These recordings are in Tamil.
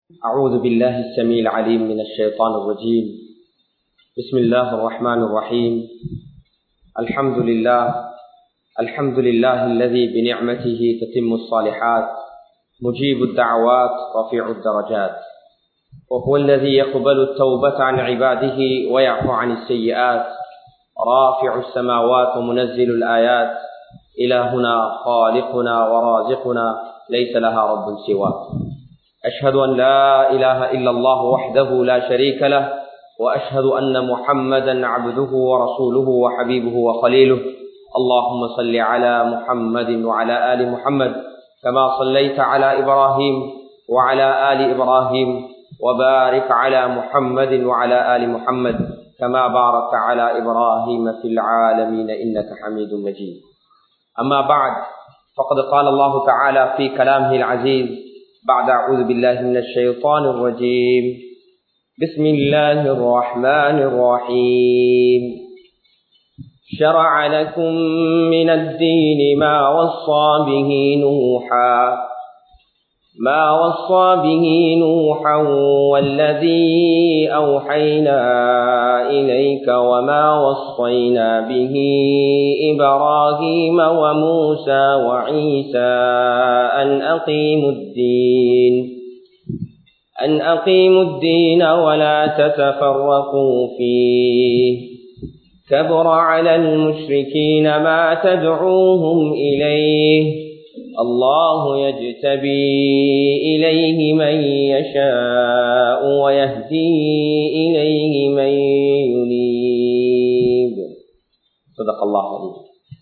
أعوذ بالله السميع العليم من الشيطان الرجيم. بسم الله الرحمن الرحيم. الحمد لله الذي بنعمته تتم الصالحات، مجيب الدعوات، رفيع الدرجات، وهو الذي يقبل التوبة عن عباده ويعفو عن السيئات، رافع السماوات ومنزل الآيات، إلهنا خالقنا ورازقنا ليس لها رب سواه. أشهد أن لا إله إلا الله وحده لا شريك له، وأشهد أن محمدا عبده ورسوله وحبيبه وخليله. اللهم صل على محمد وعلى آل محمد كما صليت على إبراهيم وعلى آل إبراهيم، وبارك على محمد وعلى آل محمد كما باركت على إبراهيم في العالمين إنك حميد مجيد. أما بعد، فقد قال الله تعالى في كلامه العزيز بعد أعوذ بالله من الشيطان الرجيم: بسم الله الرحمن الرحيم. شرع لكم من الدين ما وصى به نوحا والذي أوحينا إليك وما وصينا به إبراهيم وموسى وعيسى أن أقيموا الدين ولا تتفرقوا فيه، كبر على المشركين ما تدعوهم إليه، الله يجتبي إليه من يشاء ويهدي إليه من ينيب. صدق الله العظيم.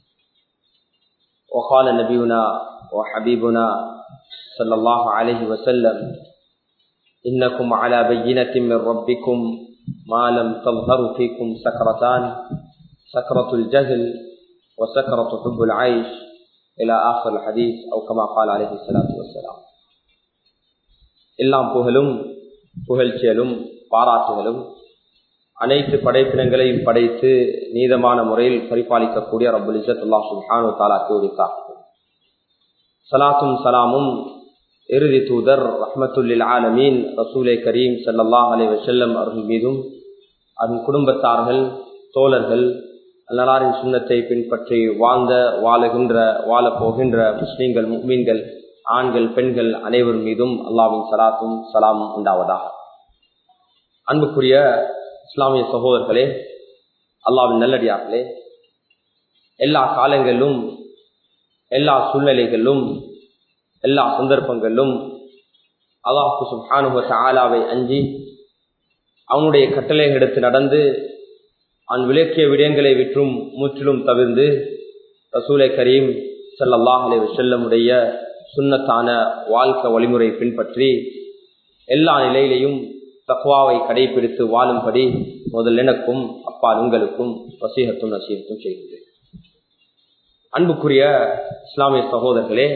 وقال نبينا وحبيبنا صلى الله عليه وسلم: إنكم على بينة من ربكم ما لم تظهر فيكم سكرتان، سكرة الجهل وسكرة حب العيش إلى آخر الحديث أو كما قال عليه الصلاة والسلام. எல்லாம் புகழும் புகழ்ச்சியலும் பாராட்டுகளும் அனைத்து படைப்பினங்களையும் படைத்து நீதமான முறையில் பரிபாலிக்கக்கூடிய ரப்புல் இஸ்ஸத் அல்லாஹ் சுப்ஹானஹு வ தஆலாக்கு உரித்தாகும். ஸலாத்தும் ஸலாமும் இறுதி தூதர் ரஹ்மத்துல் லில் ஆலமீன் ரசூலே கரீம் ஸல்லல்லாஹு அலைஹி வஸல்லம் அவர்கள் மீதும் அதன் குடும்பத்தார்கள், தோழர்கள், அல்லாஹ்வின் சுன்னத்தை பின்பற்றி வாழப் போகின்ற முஸ்லிம்கள், முஃமின்கள், ஆண்கள், பெண்கள் அனைவர் மீதும் அல்லாஹ்வின் ஸலாத்தும் ஸலாமும் உண்டாவதாக. அன்புக்குரிய இஸ்லாமிய சகோதரர்களே, அல்லாஹ்வின் நல்லடியார்களே, எல்லா காலங்களிலும், எல்லா சூழ்நிலைகளிலும், எல்லா சந்தர்ப்பங்களிலும் அல்லாஹ் சுப்ஹானஹு வ தஆலாவை அஞ்சி அவனுடைய கட்டளையை எடுத்து நடந்து அவன் விளக்கிய விடயங்களை விற்றும் முற்றிலும் தவிர்ந்து ரசூலே கரீம் ஸல்லல்லாஹு அலைஹி வஸல்லம் உடைய சுன்னத்தான வாழ்க்கை வழிமுறை பின்பற்றி எல்லா நிலையிலையும் தக்வாவை கடைபிடித்து வாழும்படி முதல் எனக்கும் அப்பால் உங்களுக்கும் வசீகத்தும் நசீகத்தும் செய்கிறேன். அன்புக்குரிய இஸ்லாமிய சகோதரர்களே,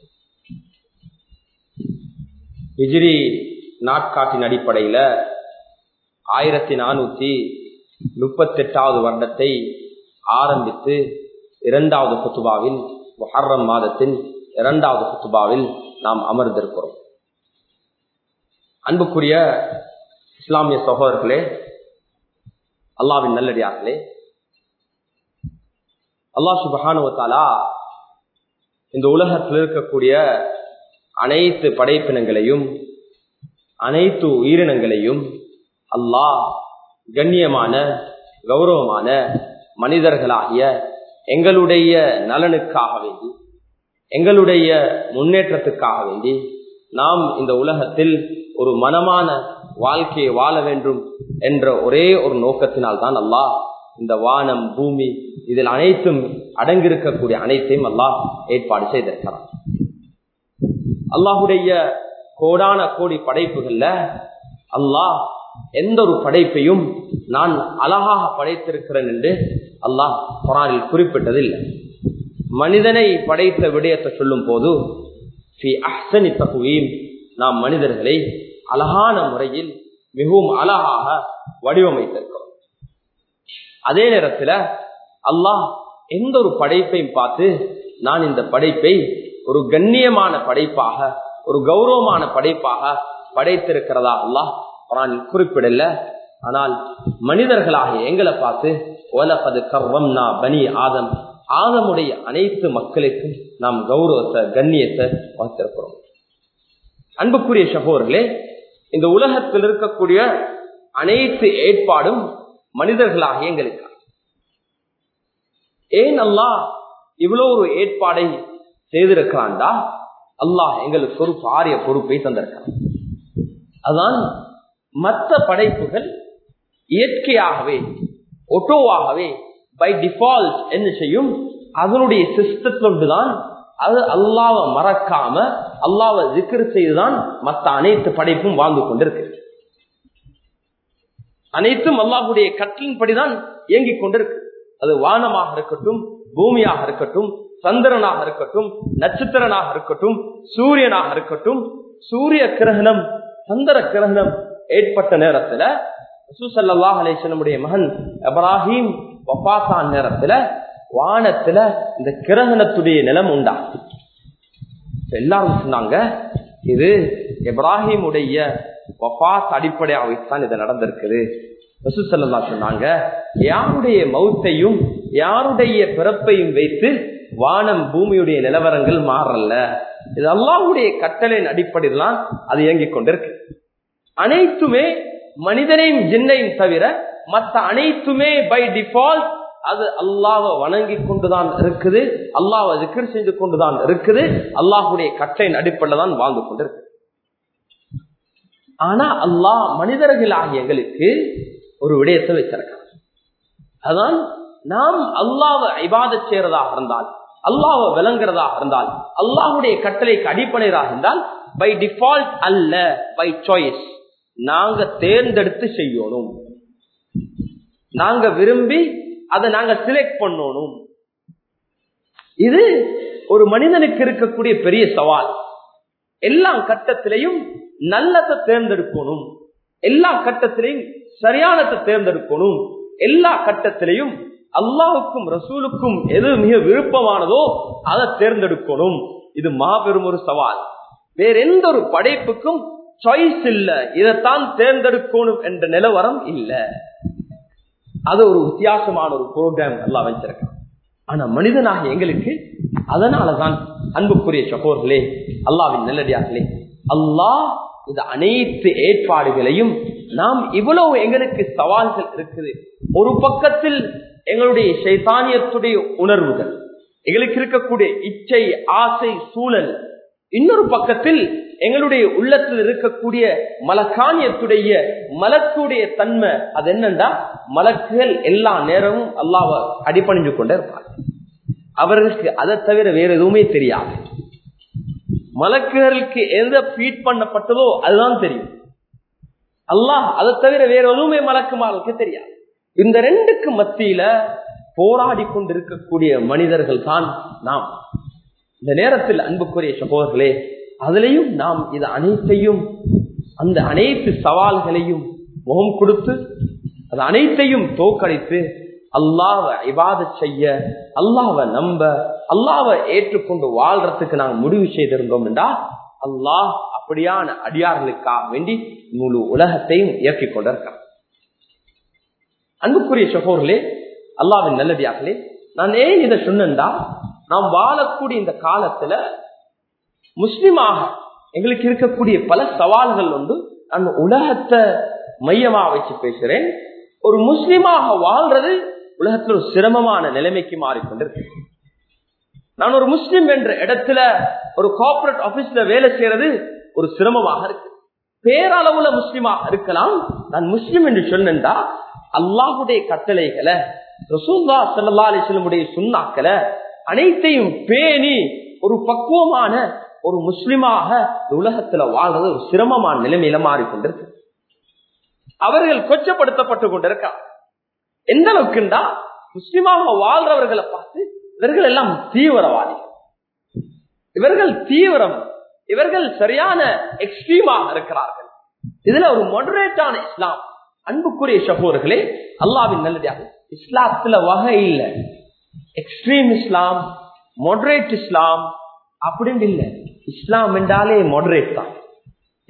ஹிஜ்ரி நாட்காட்டின் அடிப்படையில 1438வது வருடத்தை ஆரம்பித்து இரண்டாவது குத்துபாவில், முஹர்ரம் மாதத்தின் இரண்டாவது குத்துபாவில் நாம் அமர்ந்திருக்கிறோம். அன்புக்குரிய இஸ்லாமிய சகோதரர்களே, அல்லாஹ்வின் நல்லடியார்களே, அல்லாஹ் சுப்ஹானஹு வ தஆலா இந்த உலகத்தில் இருக்கக்கூடிய அனைத்து படைப்பினங்களையும், அனைத்து உயிரினங்களையும் அல்லாஹ் கண்ணியமான, கௌரவமான மனிதர்களாகிய எங்களுடைய நலனுக்காக வேண்டி, எங்களுடைய முன்னேற்றத்துக்காக வேண்டி நாம் இந்த உலகத்தில் ஒரு மனமான வாழ்க்கையை வாழ வேண்டும் என்ற ஒரே ஒரு நோக்கத்தினால் தான் அல்லாஹ் இந்த வானம், பூமி, இதில் அனைத்தும் அடங்கியிருக்கக்கூடிய அனைத்தையும் அல்லாஹ் ஏற்பாடு செய்திருக்கிறான். அல்லாஹுடைய கோடான கோடி படைப்புகள்ல அல்லாஹ் எந்த ஒரு படைப்பையும் நான் அழகாக படைத்திருக்கிறேன் என்று அல்லாஹ் குர்ஆனில் குறிப்பிட்டதில்லை. மனிதனை படைத்த விடயத்தை சொல்லும் போது நாம் மனிதர்களை அழகான முறையில் மிகவும் அழகாக வடிவமைத்திருக்கிறோம். அதே நேரத்தில் அல்லாஹ் எந்த ஒரு படைப்பையும் பார்த்து நான் இந்த படைப்பை ஒரு கண்ணியமான படைப்பாக, ஒரு கௌரவமான படைப்பாக படைத்திருக்கிறதா அல்லாஹ் குர்ஆனில் குறிப்பிடல. ஆனால் மனிதர்களாகிய எங்களை பார்த்து வலகத் கர்ரம்னா பனி ஆதம், ஆதமுடைய அனைத்து மக்களுக்கும் நாம் கௌரவத்தை கண்ணியத்தை வைத்திருக்கிறோம். அன்புக்குரிய சகோதரர்களே, இந்த உலகத்தில் இருக்கக்கூடிய அனைத்து ஏற்பாடும் மனிதர்களாகிய எங்களுக்கு. ஏன் அல்லாஹ் இவ்வளவு ஒரு ஏற்பாடை செய்திருக்கிறான்டா, அல்லாஹ் எங்களுக்கு ஒரு பாரிய பொறுப்பை தந்திருக்கான். அதான் மற்ற படைப்புகள் இயற்கையாகவே ஒட்டோவாகவே பை டிஃபால்ட் என்ன செய்யும், அதனுடைய சிஸ்டத்தோடுதான் அது அல்லாஹ்வை மறக்காம அல்லாஹ்வை zikr செய்துதான் மற்ற அனைத்து படைப்பும் வாழ்ந்து கொண்டிருக்கு. அனைத்தும் அல்லாஹ்வுடைய கட்டளையின்படிதான் இயங்கிக் கொண்டிருக்கு. அது வானமாக இருக்கட்டும், பூமியாக இருக்கட்டும், சந்திரனாக இருக்கட்டும், நட்சத்திரனாக இருக்கட்டும், சூரியனாக இருக்கட்டும். சூரிய கிரகணம் சந்திர கிரகணம் ஏற்பட்ட நேரத்துல ரசூல் ஸல்லல்லாஹு அலைஹி வஸல்லம் மகன் இப்ராஹிம் வஃபாத்தான நேரத்துல வானத்துல இந்த கிரகணத்துடைய நிலம் உண்டா. எல்லாரும் சொன்னாங்க இது இப்ராஹிமுடைய வஃபாத் அடிப்படையாக வைத்தான் இது நடந்திருக்குது. ரசூல் ஸல்லல்லாஹு சொன்னாங்க, யாருடைய மௌத்தையும் யாருடைய பிறப்பையும் வைத்து வானம் பூமியுடைய நிலவரங்கள் மாறல. இது அல்லாஹ்வுடைய கட்டளையின் அடிப்படையில் அது இயங்கிக் கொண்டிருக்கு. அனைத்துமே மனிதனையும் ஜின்னையும் தவிர மற்ற அனைத்துமே பை டிஃபால்ட் அது அல்லாஹ்வை வணங்கி கொண்டுதான் இருக்குது, அல்லாஹ்வை zikr செஞ்சு கொண்டுதான் இருக்குது, அல்லாஹ்வுடைய கட்டளையின் அடிப்படையில் தான் வாழ்ந்து கொண்டிருக்கு. ஆனா அல்லாஹ் மனிதர்களாகிய எங்களுக்கு ஒரு விடயத்தை வச்சிருக்கான். அதான் நாம் அல்லாஹ்வை இபாதத் செய்யறதாக இருந்தால், அல்லாஹ்வை விளங்குறதாக இருந்தால், அல்லாஹ்வுடைய கட்டளைக்கு அடிப்படையாக இருந்தால் பை டிஃபால்ட் அல்ல, பை சாய்ஸ் நாங்க தேர்ந்தெடுத்து செய்யணும். நாங்க விரும்பி அதை நாங்க செலக்ட் பண்ணணும். இது ஒரு மனிதனுக்கு இருக்கக்கூடிய பெரிய சவால். எல்லா கட்டத்திலையும் நல்லதை தேர்ந்தெடுக்கணும், எல்லா கட்டத்திலையும் சரியானதை தேர்ந்தெடுக்கணும், எல்லா கட்டத்திலையும் அல்லாஹுக்கும் ரசூலுக்கும் எது மிக விருப்பமானதோ அதை தேர்ந்தெடுக்கணும். இது மாபெரும் ஒரு சவால். வேற எந்த ஒரு படைப்புக்கும் சாய்ஸ் இல்ல, இதைத்தான் தேர்ந்தெடுக்கணும் என்ற நிலவரம் இல்ல. அது ஒரு வித்தியாசமான ஒரு புரோகிராம் அல்லாஹ் வச்சிருக்கான். ஆனா மனிதனாக எங்களுக்கு அதனாலதான் அன்புக்குரிய சகோதரர்களே, அல்லாஹ்வின் நல்லடியார்களே, அல்லாஹ் இந்த அனைத்து ஏற்பாடுகளையும் நாம் இவ்வளவு எங்களுக்கு சவால்கள் இருக்குது. ஒரு பக்கத்தில் எங்களுடைய ஷைத்தானியத்துடைய உணர்வுகள், எங்களுக்கு இருக்கக்கூடிய இச்சை, ஆசை, சூழல். இன்னொரு பக்கத்தில் எங்களுடைய உள்ளத்தில் இருக்கக்கூடிய மலக்கானியத்துடைய மலக்குடைய தன்மை. அது என்னண்டா, மலக்குகள் எல்லா நேரமும் அல்லாஹ்வை அடிபணிஞ்சு கொண்டே இருப்பார். அவர்களுக்கு அதை தவிர வேற எதுவுமே தெரியாது. மலக்குகளுக்கு எந்த ஃபீட் பண்ணப்பட்டதோ அதுதான் தெரியும். அல்லாஹ் அதை தவிர வேற எதுவுமே மலக்குமாருக்கு தெரியாது. இந்த ரெண்டுக்கு மத்தியில போராடி கொண்டிருக்கக்கூடிய மனிதர்கள் தான் நாம். இந்த நேரத்தில் அன்புக்குரிய சகோதரர்களே, அதிலையும் நாம் இது அனைத்தையும், அந்த அனைத்து சவால்களையும் முகம் கொடுத்து அது அனைத்தையும் தோற்கடித்து அல்லாஹ்வை இபாதத் செய்ய, அல்லாஹ்வை நம்ப, அல்லாஹ்வை ஏற்றுக்கொண்டு வாழ்றதுக்கு நாங்கள் முடிவு செய்திருந்தோம் என்றால் அல்லாஹ் அப்படியான அடியார்களுக்காக வேண்டி முழு உலகத்தையும் இயக்கிக் கொண்டிருக்கிறார். அன்புக்குரிய சகோதரர்களே, அல்லாஹ்வின் நல்லடியார்களே, நான் ஏன் இதை சொன்னேன்டா, நாம் வாழக்கூடிய இந்த காலத்துல முஸ்லிமாக எங்களுக்கு இருக்கக்கூடிய பல சவால்கள் உண்டு. நான் உலகத்தை மையமா வச்சு பேசுறேன். ஒரு முஸ்லிமாக வாழ்றது உலகத்துல ஒரு சிரமமான நிலைமைக்கு மாறிக்கொண்டிருக்கு. நான் ஒரு முஸ்லிம் என்ற இடத்துல ஒரு கார்ப்பரேட் ஆபீஸ்ல வேலை செய்யறது ஒரு சிரமமாக இருக்கு. பேரளவுல முஸ்லிமாக இருக்கலாம். நான் முஸ்லிம் என்று சொன்னா அல்லாஹ்வுடைய கட்டளைகளை, ரசூலுல்லாஹ் ஸல்லல்லாஹு அலைஹி வஸல்லம் சுன்னாக்களை அனைத்தையும் பேணி ஒரு பக்குவமான ஒரு முஸ்லிமாக உலகத்துல வாழ்றது ஒரு சிரமமான நிலைமையில மாறிக்கொண்டிருக்கு. அவர்கள் கொச்சப்படுத்தப்பட்டு கொண்டிருக்கார். எந்த அளவுக்குண்டா, முஸ்லிமாக வாழ்றவர்களை பார்த்து இவர்கள் எல்லாம் தீவிரவாதிகள், இவர்கள் தீவிரம், இவர்கள் சரியான எக்ஸ்ட்ரீமாக இருக்கிறார்கள். இதுல ஒரு மொடரேட்டான இஸ்லாம். அன்புக்குரிய சகோதரர்களே, அல்லாஹ்வின் நல்லடியார்களே, இஸ்லாத்துல வகை இல்லை. எக்ஸ்ட்ரீம் இஸ்லாம், மொடரேட் இஸ்லாம் அப்படின்னு இல்லை. இஸ்லாம் என்றாலே மொடரேட் தான்.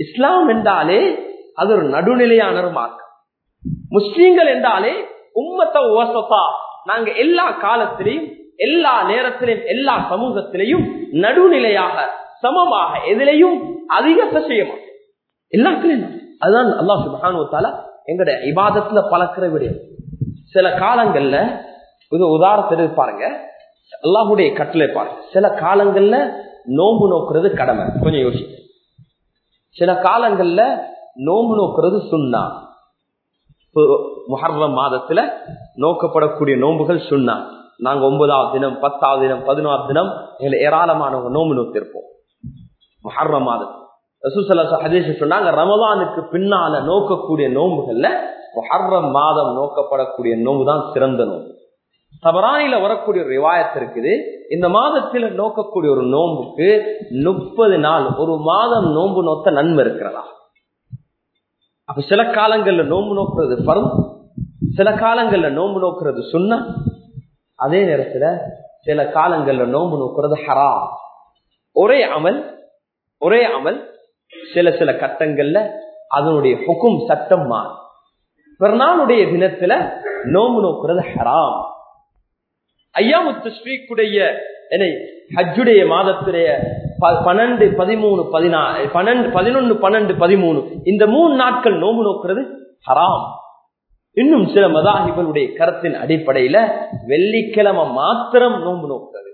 இஸ்லாம் என்றாலே அது ஒரு நடுநிலையான ஒரு மார்க்கம். முஸ்லீம்கள் என்றாலே உம்மத்த வசதா, நாங்க எல்லா காலத்திலையும் எல்லா நேரத்திலையும் எல்லா சமூகத்திலையும் நடுநிலையாக சமமாக எதிலையும் அதிகத்தை செய்ய மாட்டோம். எல்லாத்திலையும் அதுதான் அல்லாஹ் சுப்ஹானஹு வ தஆலா எங்களுடைய இபாதத்துல பழக்கிற விடயம். சில காலங்கள்ல இது உதாரணத்துக்கு பாருங்க, அல்லாஹ்வுடைய கட்டளை பாருங்க. சில காலங்கள்ல நோன்பு நோக்குறது கடமை, கொஞ்சம் யோசிங்க. சில காலங்கள்ல நோன்பு நோக்குறது சுன்னா. முஹர்ரம் மாதத்துல நோக்கப்படக்கூடிய நோன்புகள் சுன்னா. நாங்க 9வது தினம் 10வது தினம் 11வது தினம் எங்களை ஏராளமானவங்க நோன்பு நோக்கிருப்போம். முஹர்ரம் மாதம் ரசூல் ஸல்லல்லாஹு அலைஹி வஸல்லம் சொன்னாங்க, ரமலானுக்கு பின்னால நோக்கக்கூடிய நோன்புகள்ல முஹர்ரம் மாதம் நோக்கப்படக்கூடிய நோன்பு தான் சிறந்த நோன்பு. தபரானில வரக்கூடிய ஒரு ரிவாயத் இருக்குது, இந்த மாதத்துல நோக்கக்கூடிய ஒரு நோன்புக்கு 30 நாள் ஒரு மாதம் நோன்பு நோக்க நன்மை இருக்கிறதா. அப்ப சில காலங்கள்ல நோன்பு நோக்குறது ஃபர்த், சில காலங்கள்ல நோன்பு நோக்குறது சுன்னா. அதே நேரத்துல சில காலங்கள்ல நோன்பு நோக்குறது ஹராம். ஒரே அமல் சில சில கட்டங்கள்ல அதனுடைய ஹுக்கும் சட்டம் மாறும். பெருநாளுடைய தினத்துல நோன்பு நோக்குறது ஹராம். ஐயாமுத் தஷ்ரீக்குடைய ஹஜ்ஜுடைய மாதத்துடைய 12, 13, 14, 11, 12, 13 இந்த 3 நாட்கள் நோன்பு நோக்குறது ஹராம். இன்னும் சில மதாஹிபுடைய கருத்தின் அடிப்படையில வெள்ளிக்கிழமை மாத்திரம் நோன்பு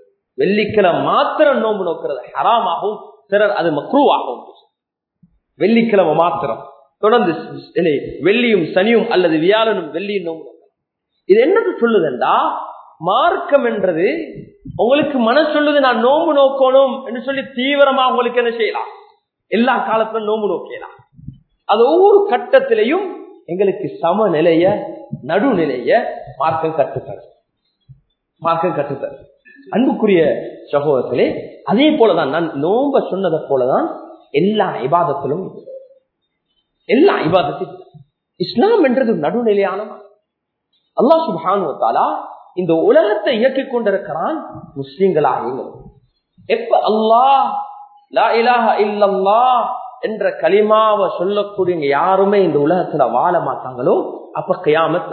நோக்குறது ஹராமாகவும், சிலர் அது மக்ரூவாகவும். வெள்ளிக்கிழமை மாத்திரம் தொடர்ந்து வெள்ளியும் சனியும் அல்லது வியாழனும் வெள்ளியும் நோன்பு. இது என்னது சொல்லுதுண்டா, மார்க்கம் என்றது உங்களுக்கு மனசு சொல்லுது நான் நோன்பு நோக்கணும் என்று சொல்லி தீவிரமா உங்களுக்கு என்ன செய்யலாம், எல்லா காலத்திலும் நோன்பு நோக்கலாம். அது ஒவ்வொரு கட்டத்திலையும் எங்களுக்கு சமநிலைய நடுநிலைய மார்க்கம் கட்டுத்தரு. அன்புக்குரிய சகோதரர்களே, அதே போலதான் நான் நோன்ப சொன்னதை போலதான் எல்லா இபாதத்திலும் இஸ்லாம் என்றது நடுநிலையான. அல்லாஹ் சுப்ஹானஹு வ தஆலா இந்த உலகத்தை இயக்கிக் கொண்டிருக்கிறான் முஸ்லிம்களாக. எப்ப அல்லாஹ் லா இலாஹ இல்லல்லாஹ் என்ற கலிமாவை சொல்லக்கூடிய யாருமே இந்த உலகத்துல வாழ மாட்டாங்களோ அப்ப கியாமத்.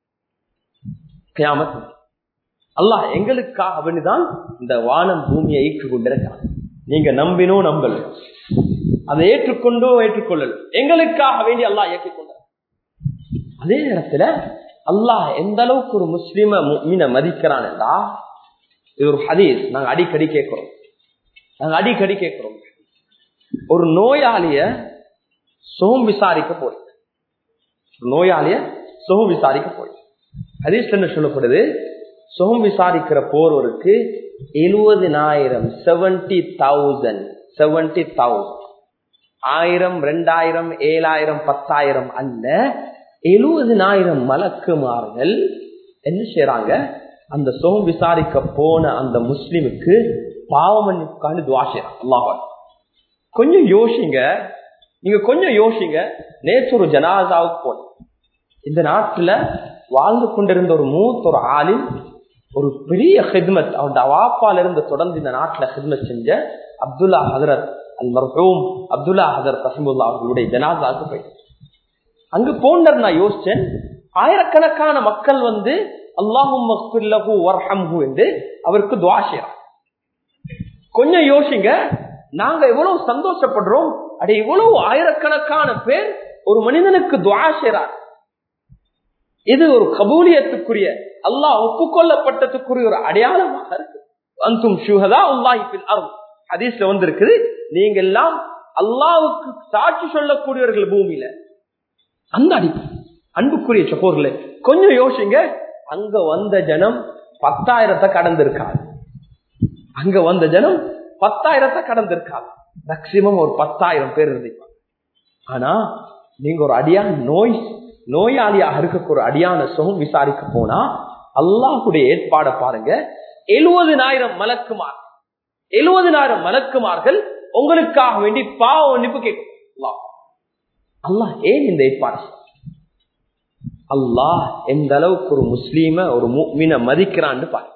அல்லாஹ் எங்களுக்காக வேண்டிதான் இந்த வானம் பூமியை ஏற்றுக் கொண்டிருக்கிறான். நீங்க நம்பினோ நம்பல, அதை ஏற்றுக்கொண்டோ ஏற்றுக்கொள்ளல, எங்களுக்காக வேண்டி அல்லாஹ் இயக்கிக் கொண்டார். அதே நேரத்துல அல்லாஹ் எந்த அளவுக்கு ஒரு முஸ்லிம முஃமின மதிக்கிறான் என்றா, இது ஒரு ஹதீஸ் நாங்க அடிக்கடி கேட்கிறோம். ஒரு நோயாளிய சுகம் விசாரிக்க போய் ஹதீஸ்ல என்ன சொல்லப்படுது, சுகம் விசாரிக்கிற போறவருக்கு 70,000 70,000 1000 2000 7000 10,000 அல்ல, 70,000 மலக்குமார்கள் என்ன செய்யறாங்க, அந்த சுகம் விசாரிக்க போன அந்த முஸ்லிமுக்கு பாவமன்னிப்புக்கான துஆ செய்யறாங்க. அல்லாஹ் கொஞ்சம் யோசிங்க. நேற்று ஒரு ஜனாசாவுக்கு போன, இந்த நாட்டுல வாழ்ந்து கொண்டிருந்த ஒரு மூத்த ஆலிம், ஒரு பெரிய ஹித்மத், அவருடைய அவாப்பால இருந்து தொடர்ந்து இந்த நாட்டுல ஹித்மத் செஞ்ச அப்துல்லா ஹதரத் அல் மர்ஹூம் அப்துல்லா ஹதரத் ரஹிமுல்லா அவர்களுடைய ஜனாசாவுக்கு போயிட்டு அங்கு போனர். நான் யோசிச்சேன், ஆயிரக்கணக்கான மக்கள் வந்து அல்லாஹும்ம இக்ஃபிர் லஹு வர்ஹம்ஹு என்று அவருக்கு துஆ செய்றாங்க. கொஞ்சம் யோசிங்க, நாங்க எவ்வளவு சந்தோஷப்படுறோம், அட இவ்வளவு ஆயிரக்கணக்கான பேர் ஒரு மனிதனுக்கு துஆ செய்றார். இது ஒரு கபூலியத்துக்குரிய, அல்லாஹ் ஒப்புக்கொள்ளப்பட்டதுக்குரிய ஒரு அடையாளமாக இருக்கு. அன்தும் ஷுஹதாஉல்லாஹி ஃபில் அர்த் ஹதீஸ்ல வந்திருக்குது, நீங்க எல்லாம் அல்லாஹ்வுக்கு சாட்சி சொல்லக்கூடியவர்கள் பூமியில. அந்த அன்புக்குரிய சகோதரர்களே, கொஞ்சம் யோசிங்க, அங்க வந்த ஜனம் 10,000 கடந்திருக்காது. மேக்சிமம் ஒரு 10,000 பேர் இருந்திருப்பாங்க. ஆனா நீங்க ஒரு அடியான் நோயாளியாக இருக்க ஒரு அடியான சுகம் விசாரிக்க போனா அல்லாஹ்வுடைய ஏற்பாட பாருங்க. 70,000 மலக்குமார்கள் உங்களுக்காக வேண்டி பாவ மன்னிப்பு கேட்கும். அல்லாஹ் ஏன் இந்த ஏற்பாடு? அல்லாஹ் எந்த அளவுக்கு ஒரு முஸ்லீம ஒரு முஃமின மதிக்கிறான்னு பாருங்க.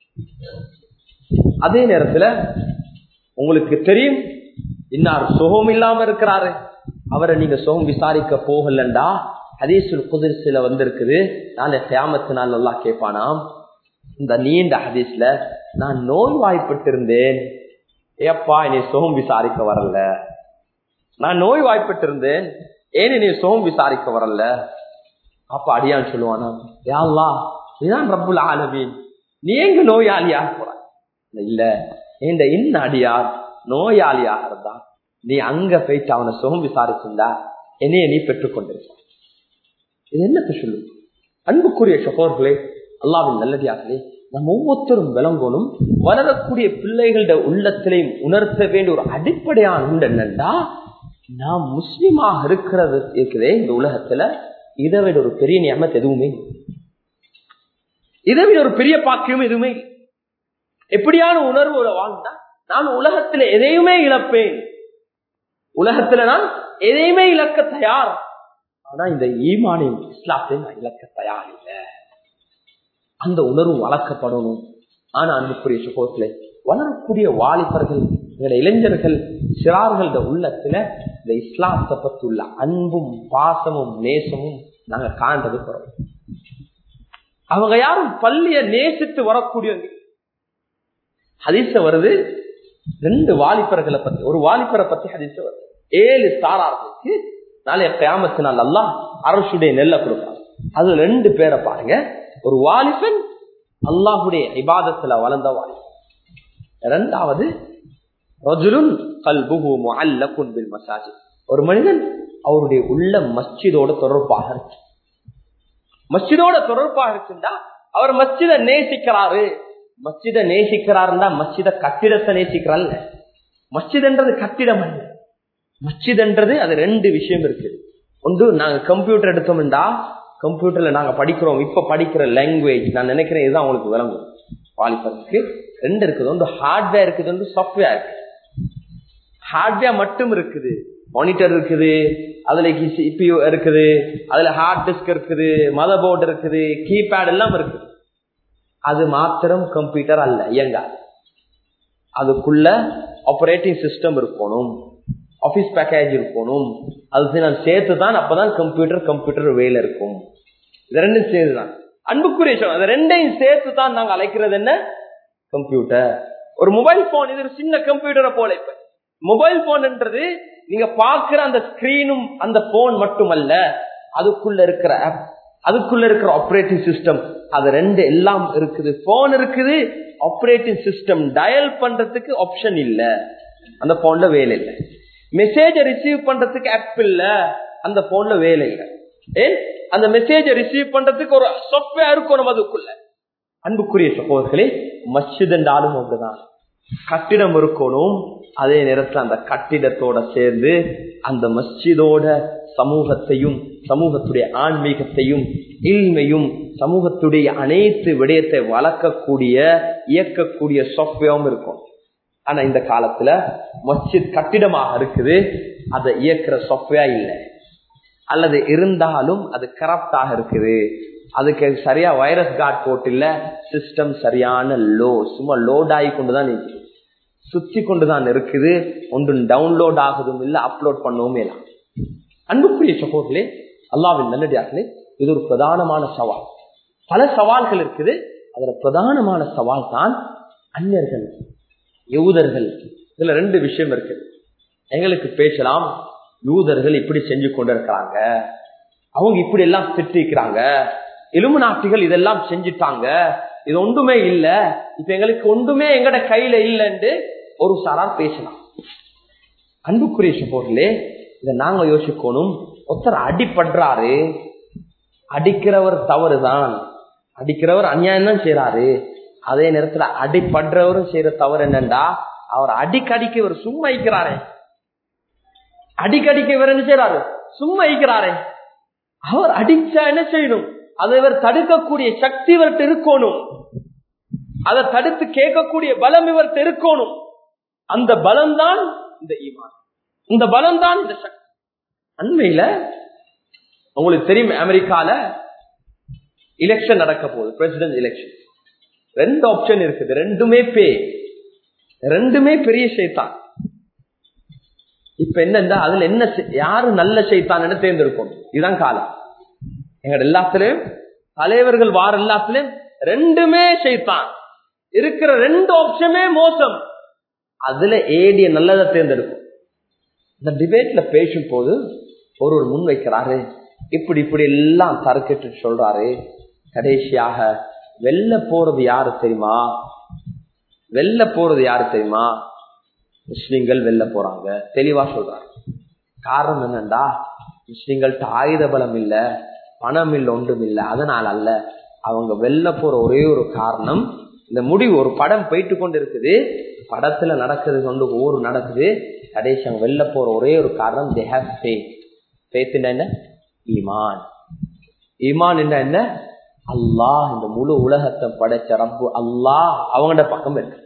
அதே நேரத்துல உங்களுக்கு தெரியும், இன்னார் சுகம் இல்லாம இருக்கிறாரு, அவரை நீங்க சுகம் விசாரிக்க போகலண்டா ஹதீஸுல் குத்ஸில வந்திருக்குது, நாளை கியாமத் நாள் அல்லாஹ் கேட்பானாம். இந்த நீண்ட ஹதீஸ்ல நான் நோய்வாய்ப்பட்டிருந்தேன், ஏப்பா என்னை சுகம் விசாரிக்க வரல, நான் நோய்வாய்ப்பட்டிருந்தேன், ஏன் என்னை சுகம் விசாரிக்க வரல? அப்ப அடியான் சொல்லுவானா, யா அல்லாஹ் நீதான் ரப்புல் ஆலமீன், நீ எங்க நோயாளியாக போற? இல்ல, இந்த இன்ன அடியார் நோயாளியாக இருந்தா நீ அங்க போயிட்டு அவனை சுகம் விசாரிச்சிருந்தா என்னைய நீ பெற்றுக் கொண்டிருக்க. இது என்னத்தை சொல்லு? அன்புக்குரிய சகோதரர்களே, அல்லாஹ்வின் நல்லடியார்களே, நம்ம ஒவ்வொருத்தரும் விளங்கணும். வளரக்கூடிய பிள்ளைகளோட உள்ளத்திலையும் உணர்த்த வேண்டிய ஒரு அடிப்படையான உண்டு என்னன்னா, நாம் முஸ்லிமாக இருக்கிறது இருக்குதே இந்த உலகத்துல, இதை விட ஒரு பெரிய நியமத் எதுவுமே, இதை விட ஒரு பெரிய பாக்கியம் எதுவுமே. எப்படியான உணர்வோட வாழ்ந்தா நான் உலகத்துல எதையுமே இழப்பேன், உலகத்துல நான் எதையுமே இழக்க தயார், ஆனா இந்த ஈமானின் இஸ்லாத்தை நான் இழக்க தயார் இல்லை. அந்த உணர்வு வளர்க்கப்படணும். ஆனா அன்புக்குரிய சகோதரர்களே, வளரக்கூடிய வாலிபர்கள், இளைஞர்கள், சிறார்களோட உள்ளத்துல இந்த இஸ்லாத்தை பற்றியுள்ள அன்பும் பாசமும் நேசமும் நாங்க காண்றது குறவு. அவங்க யாரும் பள்ளிய நேசித்து வரக்கூடியவங்க. ஹதீஸ வருது 2 வாலிபர்களை பத்தி, ஒரு வாலிபரை பத்தி ஹதீஸ வருது. 7 சாரார்களுக்கு நாளைய கியாமத் நாள் அல்லாஹ் அரசுடைய நெல்ல கொடுப்பாங்க. அது 2 பேரை பாருங்க. ஒரு வாலிபன் அல்லாஹ்வுடைய இபாதத்துல வளர்ந்த வாலிபன். 2வது ரஜுலுன் கல்புஹு முஅல்லகுன் பில் மசாஜித், ஒரு மனிதன் அவருடைய உள்ள மஸ்ஜிதோட தொடர்பாக இருக்கு. மஸ்ஜிதோட தொடர்பாக இருக்குண்டா அவர் மஸ்ஜித நேசிக்கிறாரு. மஸ்ஜித நேசிக்கிறாருன்னா மஸ்ஜித கட்டிடத்தை நேசிக்கிறார். மஸ்ஜித்ன்றது கட்டிடம் அல்ல. மஸ்ஜித்ன்றது அது 2 விஷயம் இருக்கு. ஒன்று, நாங்க கம்ப்யூட்டர் எடுத்தோம்டா, கம்ப்யூட்டர்ல நாங்க படிக்கிறோம், இப்ப படிக்கிற லாங்குவேஜ் நான் நினைக்கிறேன் இதுதான் உங்களுக்கு விளங்கும். வாலிபருக்கு 2 இருக்குது. ஒன்று ஹார்ட்வேர் இருக்குது, ஒன்று சாஃப்ட்வேர் இருக்கு. ஹார்ட்வேர் மட்டும் இருக்குது, மானிட்டர் இருக்குது, அதுல CPU இருக்குது, அதுல ஹார்ட் டிஸ்க் இருக்குது, மதர் போர்டு இருக்குது, கீபேட் எல்லாம் இருக்குது. அது மாத்திரம் கம்ப்யூட்டர் அல்ல, இயங்காது. அதுக்குள்ள ஆபரேட்டிங் சிஸ்டம் இருக்கணும், ஆபீஸ் பேக்கேஜ் இருக்கணும், அது நான் சேர்த்துதான் அப்பதான் கம்ப்யூட்டர் வேலை இருக்கும். இது 2 சேர்த்துதான் அன்புக்குரிய, அது 2ஐயும் சேர்த்து தான் நாங்க அழைக்கிறது என்ன, கம்ப்யூட்டர். ஒரு மொபைல் போன் இது ஒரு சின்ன கம்ப்யூட்டரை போல. இப்ப மொபைல் போன்ன்றது நீங்க பாக்குற அந்த ஸ்கிரீனும் அந்த போன் மட்டுமல்ல, அதுக்குள்ள இருக்கிற ஆப், அதுக்குள்ள இருக்கிற ஆபரேட்டிங் சிஸ்டம், அது 2 எல்லாம் இருக்குது. போன் இருக்குது, ஆபரேட்டிங் சிஸ்டம் டயல் பண்றதுக்கு ஆப்ஷன் இல்ல, அந்த போன்ல வேலை இல்லை. மெசேஜ ரிசீவ் பண்றதுக்கு ஆப் இல்ல, அந்த போன்ல வேலை இல்லை. அந்த மெசேஜ ரிசீவ் பண்றதுக்கு ஒரு சாஃப்ட்வேர் இருக்கணும் அதுக்குள்ள. அன்புக்குரிய சகோதரர்களே, மஸ்ஜித் என்றாலும் ஒன்றுதான், கட்டிடம் இருக்கணும். அதே நேரத்தில் அந்த கட்டிடத்தோட சேர்ந்து அந்த மஸ்ஜிதோட சமூகத்தையும், சமூகத்துடைய ஆன்மீகத்தையும், இல்மையும், சமூகத்துடைய அனைத்து விடயத்தை வளர்க்கக்கூடிய இயக்கக்கூடிய சாஃப்ட்வேரும் இருக்கும். ஆனா இந்த காலத்துல மஸ்ஜித் கட்டிடமாக இருக்குது, அதை இயக்குற சாஃப்ட்வேர் இல்லை, அல்லது இருந்தாலும் அது கரப்டாக இருக்குது. அதுக்கு சரியா வைரஸ் கார்டு போட்டு இல்ல, சிஸ்டம் சரியான லோ, சும்மா லோட் ஆகி கொண்டுதான் இருக்குது, சுத்தி கொண்டுதான் இருக்குது. ஒன்றும் டவுன்லோட் ஆகுதும் இல்ல, அப்லோட் பண்ணவும் இல்லை. அன்புக்குரிய சகோதரர்களே, அல்லாஹ்வின் நல்லடியார்களே, இது ஒரு பிரதானமான சவால். பல சவால்கள் இருக்குது, அதுல பிரதானமான சவால் தான் அந்நியர்கள், யூதர்கள். இதுல 2 விஷயம் இருக்கு. எங்களுக்கு பேசலாம், யூதர்கள் இப்படி செஞ்சு கொண்டிருக்கிறாங்க, அவங்க இப்படி எல்லாம் திட்டிக்கிறாங்க, இலுமினாட்டிகள் இதெல்லாம் செஞ்சுட்டாங்க, இது ஒன்றுமே இல்ல, இப்ப எங்களுக்கு ஒன்றுமே எங்கட கையில இல்லைன்னு ஒரு சாரார் பேசலாம். அன்புக்குரிய சகோதரர்களே, இதை நாங்க யோசிக்கணும். ஒருத்தர் அடிபடுறாரு, அடிக்கிறவர் தவறுதான், அடிக்கிறவர் அநியாயம் தான் செய்யறாரு. அதே நேரத்துல அடிபடுறவரும் செய்யற தவறு என்னண்டா, அவர் அடிக்கடிக்கு இவர் சும்மா இருக்கிறாரே, அடிக்கடிக்கு இவர் என்ன செய்யறாரு, சும்மா இருக்கிறாரே. அவர் அடிச்சா என்ன செய்யணும், அதை இவர் தடுக்கக்கூடிய சக்தி இவர்கிட்ட இருக்கணும், அதை தடுத்து கேட்கக்கூடிய பலம் இவர்கிட்ட இருக்கணும். அந்த பலம் தான் இந்த ஈமான், இந்த பலம் தான் இந்த சக்தி. அண்மையில உங்களுக்கு தெரியும், அமெரிக்கால எலெக்ஷன் நடக்க போகுது, பிரசிடென்ட் எலெக்ஷன். 2 ஆப்ஷன் இருக்குது, ரெண்டுமே பெரிய ஷைத்தான். இப்ப என்னன்னா அதுல என்ன யாரு நல்ல ஷைத்தான் தேர்ந்தெடுக்கும். இதுதான் காலம். எங்க எல்லாத்திலையும் தலைவர்கள் வார எல்லாத்திலையும் ரெண்டுமே ஷைத்தான் இருக்கிற, ரெண்டு ஆப்ஷனே மோசம். அதுல ஏடிய நல்லதை தேர்ந்தெடுக்கும். இந்த டிபேட்ல பேசும் போது ஒரு முன் வைக்கிறாரு, இப்படி இப்படி எல்லாம் தரக்கிட்டு சொல்றாரு. கடைசியாக வெல்ல போறது யாரு தெரியுமா? வெல்ல போறது யாரு தெரியுமா? முஸ்லிம்கள் வெல்ல போறாங்க. தெளிவா சொல்றாரு. காரணம் என்னண்டா, முஸ்லிம்கள்ட்ட ஆயுத பலம் இல்ல, பணம் இல்ல, ஒன்றும் இல்ல. அதனால அல்ல, அவங்க வெல்ல போற ஒரே ஒரு காரணம், இந்த முடிவு ஒரு படம் போயிட்டு கொண்டு இருக்குது, படத்துல நடக்கிறது கொண்டு ஊர் நடக்குது. கடைசி அவங்க வெல்ல போற ஒரே ஒரு காரணம், they have faith. faith என்ன? ஈமான். ஈமான் என்ன? அல்லாஹ் இந்த முழு உலகத்தை படைச்ச ரப்பு அல்லாஹ் அவங்களோட பக்கம் இருக்கு.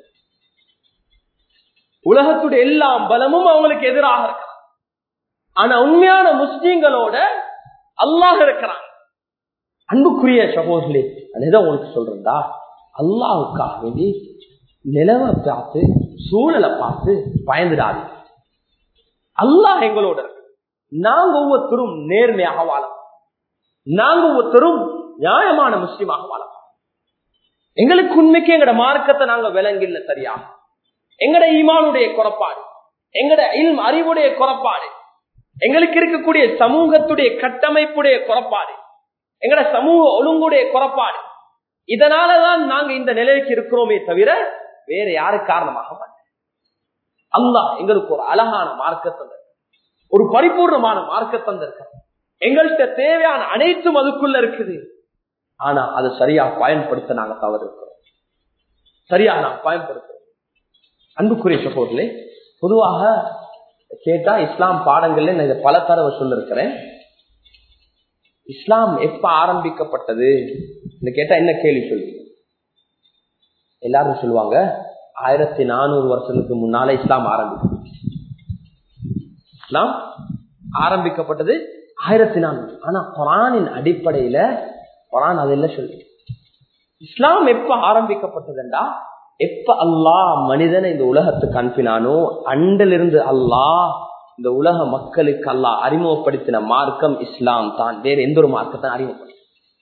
உலகத்துடைய எல்லா பலமும் அவங்களுக்கு எதிராக இருக்கு. ஆனா உண்மையான முஸ்லிம்களோட அல்லாஹ் இருக்கிறாங்க. அன்புக்குரிய சகோதரர்களே, அதுதான் உங்களுக்கு சொல்றா, அல்லாஹ்வுக்காக வேண்டி நிலவை பார்த்து சூழலை பார்த்து பயந்துடாது. அல்லாஹ் எங்களோட இருக்கு. நாங்க ஒவ்வொருத்தரும் நேர்மையாக வாழலாம். நாங்க ஒவ்வொருத்தரும் நியாயமான முஸ்லிமாக வாழலாம். எங்களுக்கு உண்மைக்கு எங்கட மார்க்கத்தை நாங்க விளங்கல சரியா. எங்கட ஈமானுடைய குறைபாடு, எங்கட அறிவுடைய குறைபாடு, எங்களுக்கு இருக்கக்கூடிய சமூகத்துடைய கட்டமைப்புடைய குறைபாடு, எங்கட சமூக ஒழுங்குடைய குறைபாடு. இதனாலதான் நாங்க இந்த நிலைக்கு இருக்கிறோமே தவிர வேற யாரு காரணமாக மாட்டேன். அல்லாஹ் எங்களுக்கு ஒரு அழகான மார்க்கத்தை, ஒரு பரிபூர்ணமான மார்க்கத்தை தந்திருக்க. எங்கள்கிட்ட தேவையான அனைத்தும் அதுக்குள்ள இருக்குது. ஆனா அதை சரியா பயன்படுத்த நாங்க தவறு இருக்கிறோம். சரியா நான் பயன்படுத்துறோம். அன்புக்குரிய சகோதரர்களே, பொதுவாக கேட்டா இஸ்லாம் பாடங்கள்ல நான் இதை பல தடவை சொல்லிருக்கிறேன். இஸ்லாம் எப்ப ஆரம்பிக்கப்பட்டது கேட்டா என்ன கேள்வி சொல்லுவீங்க? எல்லாரும் சொல்லுவாங்க 1400 வருஷத்துக்கு முன்னால இஸ்லாம் ஆரம்பிக்கும். இஸ்லாம் ஆரம்பிக்கப்பட்டது 1400. ஆனா குர்ஆனின் அடிப்படையில குர்ஆன் அதெல்லாம் சொல்லு. இஸ்லாம் எப்ப ஆரம்பிக்கப்பட்டதுண்டா, எப்ப அல்லாஹ் மனிதனை இந்த உலகத்துக்கு அனுப்பினானோ அண்டிலிருந்து அல்லாஹ் இந்த உலக மக்களுக்கு அல்லாஹ் அறிமுகப்படுத்தின மார்க்கம் இஸ்லாம் தான். வேற எந்த ஒரு மார்க்கத்தை அறிமுகப்படுத்த.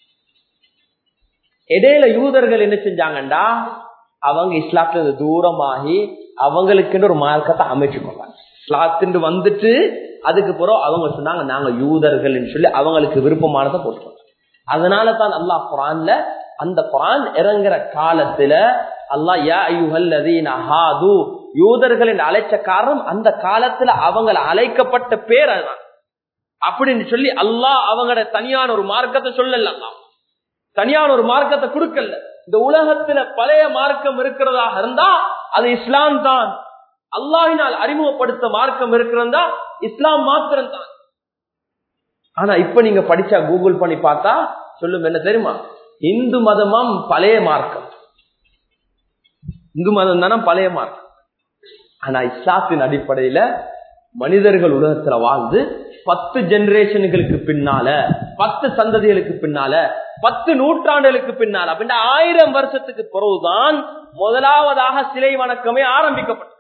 இடையில யூதர்கள் என்ன செஞ்சாங்கண்டா, அவங்க இஸ்லாத்துல தூரமாகி அவங்களுக்கு ஒரு மார்க்கத்தை அமைச்சுக்கொண்டாங்க. இஸ்லாத்து வந்துட்டு அதுக்கு பிறகு அவங்க சொன்னாங்க நாங்க யூதர்கள் சொல்லி அவங்களுக்கு விருப்பமானதை போட்டுக்கோங்க. அதனால தான் அல்லாஹ் குர்ஆன்ல, அந்த குர்ஆன் இறங்குற காலத்துல அல்லாஹ் யா அய்யுஹல்லதீன ஹாது, யூதர்கள் என்று அழைச்ச காரணம் அந்த காலத்துல அவங்க அழைக்கப்பட்ட பேர் அதுதான் அப்படின்னு சொல்லி அல்லாஹ் அவங்களோட தனியான ஒரு மார்க்கத்தை சொல்லல, தனியான ஒரு மார்க்கத்தை கொடுக்கல. இந்த உலகத்துல பழைய மார்க்கம் இருக்கிறதாக இருந்தா அது இஸ்லாம் தான். அல்லாஹ்வினால் அறிமுகப்படுத்த மார்க்கம் இருக்கிறதா இஸ்லாம் மாத்திரம் தான். ஆனா இப்ப நீங்க படிச்சா கூகுள் பண்ணி பார்த்தா சொல்லும் என்ன தெரியுமா, இந்து மதமும் பழைய மார்க்கம், இந்து மதம் தானே பழைய மார்க்கம். ஆனா இஸ்லாத்தின் அடிப்படையில மனிதர்கள் உலகத்துல வாழ்ந்து 10 ஜெனரேஷன்களுக்கு பின்னால, 10 சந்ததிகளுக்கு பின்னால, 10 நூற்றாண்டுகளுக்கு பின்னால, அப்படின்னா 1000 வருஷத்துக்கு பிறகுதான் முதலாவதாக சிலை வணக்கமே ஆரம்பிக்கப்பட்டது.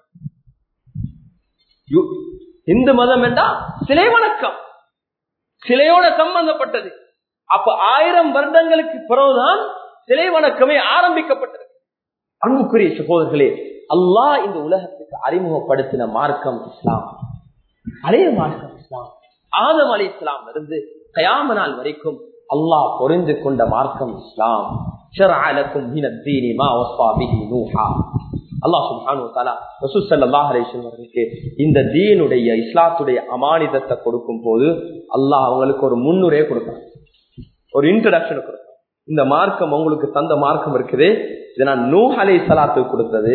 இந்து மதம் என்றா சிலை வணக்கம், சிலையோட சம்பந்தப்பட்டது. அப்ப 1000 வருடங்களுக்கு பிறகுதான் சிலை வணக்கமே ஆரம்பிக்கப்பட்டது. அன்புக்குரிய சகோதரர்களே, அல்லாஹ் இந்த உலகத்துக்கு அறிமுகப்படுத்தின மார்க்கம் இஸ்லாம், பழைய மார்க்கம் இஸ்லாம். ஆதம் அலைஹிஸ்ஸலாம் இருந்து கியாமத் நாள் வரைக்கும் அல்லாஹ் பொறிந்து கொண்ட மார்க்கம் இஸ்லாம். ஷரஅ லக்கும் மினத்-தீனி மா வஸா பிஹி நூஹா. அல்லாஹ் சுப்ஹானஹு வ தஆலா ரசூல் ஸல்லல்லாஹு அலைஹி வஸல்லம் இந்த தீனுடைய இஸ்லாத்துடைய அமானிதத்தை கொடுக்கும் போது அல்லாஹ் அவங்களுக்கு ஒரு முன்னுரையை கொடுக்கிறான், ஒரு இன்ட்ரோடக்ஷன் கொடுக்கிறான். இந்த மார்க்கம் உங்களுக்கு தந்த மார்க்கம் இருக்குது, இதை நான் நூஹ் அலைஹிஸ்ஸலாத்துக்கு கொடுத்தது,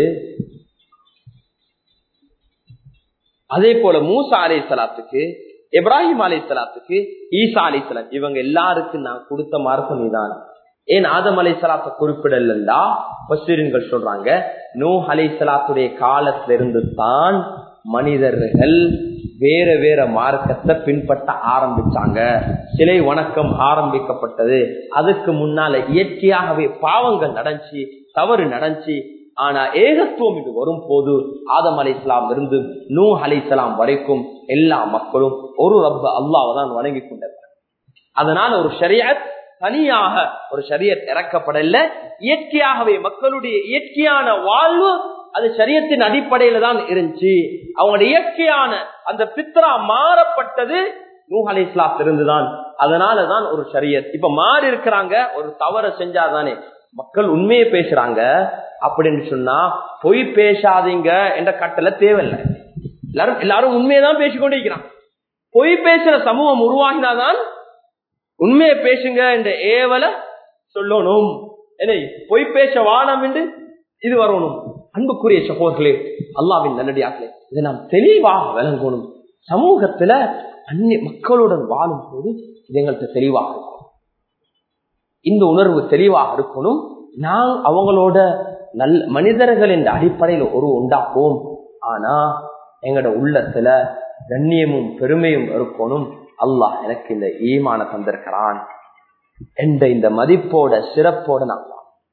அதே போல மூசா அலைஹிஸ்ஸலாத்துக்கு, இப்ராஹிம் அலைஹிஸ்ஸலாத்துக்கு, ஈசா அலைஹிஸ்ஸலாம், இவங்க எல்லாருக்கும் நான் கொடுத்த மார்க்கம் இதான். ஏன் ஆதம் அலைஹிஸ்ஸலாத்தை குறிப்பிடலா முஃபஸ்ஸிரீன்கள் சொல்றாங்க, நூஹ் அலைஹிஸ்ஸலாத்துடைய காலத்திலிருந்து தான் மனிதர்கள் வேற வேற மார்க்கத்தை பின்பற்ற ஆரம்பிச்சாங்க, சிலை வணக்கம் ஆரம்பிக்கப்பட்டது. அதுக்கு முன்னால இயற்கையாகவே பாவங்கள் நடந்துச்சு, தவறு நடந்துச்சு. ஆனா ஏகத்துவம் இது வரும் போது ஆதம் அலைஹிஸ்ஸலாம் இருந்து நூஹ் அலைஹிஸ்ஸலாம் வரைக்கும் எல்லா மக்களும் ஒரு ரப்ப அல்லாஹ்வை தான் வணங்கி கொண்டார்கள். அதனால ஒரு ஷரியத் தனியாக ஒரு ஷரியத் இறக்கப்படல. இயற்கையாகவே மக்களுடைய இயற்கையான வாழ்வு அது ஷரியத்தின் அடிப்படையில தான் இருந்துச்சு. அவங்களுடைய இயற்கையான அந்த பித்ரா மாறப்பட்டது நூஹ் அலைஹிஸ்ஸலாம் இருந்துதான். அதனாலதான் ஒரு ஷரியத். இப்ப மாறி இருக்கிறாங்க, ஒரு தவறை செஞ்சாதானே மக்கள் உண்மையை பேசுறாங்க. அப்படின்னு சொன்னா பொய் பேசாதீங்க என்ற கட்டளை தேவையில்லை. எல்லாரும் உண்மையதான் பேசிக்கொண்டே இருக்கிறாங்க. பொய் பேசுற சமூகம் உருவாகினாதான் உண்மையை பேசுங்க என்ற ஏவலை சொல்லணும். பொய் பேச வானம் என்று இது வரணும். அன்புக்குரிய சகோதரர்களே, அல்லாஹ்வின் நல்லடியார்களே, இதை நாம் தெளிவாக விளங்கணும். சமூகத்துல அந்நிய மக்களுடன் வாழும் போது இது எங்கள்கிட்ட தெளிவாக இருக்கும். இந்த உணர்வு தெளிவாக இருக்கணும். நான் அவங்களோட நல்ல மனிதர்கள் என்ற அடிப்படையில் ஒரு உண்டாக்குவோம். ஆனா எங்கட உள்ளத்துல கண்ணியமும் பெருமையும் இருக்கணும். அல்லாஹ் எனக்கு இந்த ஈமான தந்திருக்கிறான் என்ற இந்த மதிப்போட சிறப்போட நான்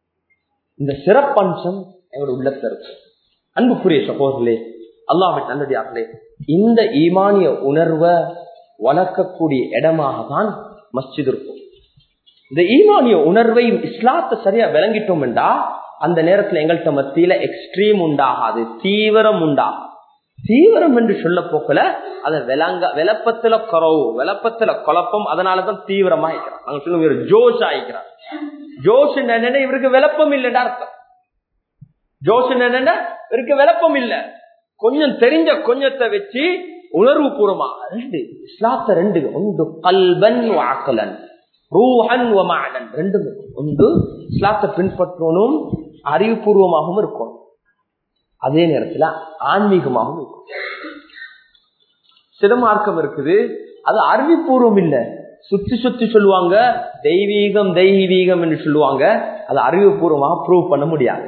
இந்த சிறப்பம்சம் எங்களோட உள்ளத்துல இருக்கும். அன்புக்குரிய சகோதரர்களே, அல்லாஹ்வின் நல்லடியார்களே, இந்த ஈமானிய உணர்வை வளர்க்கக்கூடிய இடமாக தான் மஸ்ஜித் இருக்கும். இந்த ஈமானிய உணர்வையும் இஸ்லாத்தை சரியா விளங்கிட்டோம் என்றா அந்த நேரத்துல எங்கள்கிட்ட மத்தியில எக்ஸ்ட்ரீம் உண்டாகாது, தீவிரம் உண்டாகும். தீவிரம் என்று சொல்ல போக்கல அதை விளப்பத்துல குறவு, விளப்பத்துல குழப்பம். அதனாலதான் தீவிரமா இருக்கிறான். நாங்க சொல்லுவோம் ஜோஷ் ஆயிக்கிறான். ஜோஷ் என்ன, இவருக்கு விளப்பம் இல்லைன்னு அர்த்தம். ஜோஷ் என்ன, இவருக்கு விளப்பம் இல்ல. கொஞ்சம் தெரிஞ்ச கொஞ்சத்தை வச்சு உணர்வு பூர்வமாக ரெண்டு இஸ்லாத்த ரெண்டு ஒன்று கல்பன் வாக்கலன் ரூஹன் வமானன் ரெண்டும் ஒன்று. இஸ்லாத்தை பின்பற்றணும், அறிவுபூர்வமாகவும் இருக்கணும், அதே நேரத்துல ஆன்மீகமாகவும் இருக்கும். சிதமார்க்கம் இருக்குது, அது அறிவுபூர்வம் இல்ல, சுத்தி சுத்தி சொல்லுவாங்க தெய்வீகம் தெய்வீகம் என்று சொல்லுவாங்க. அது அறிவுபூர்வமாக ப்ரூவ் பண்ண முடியாது.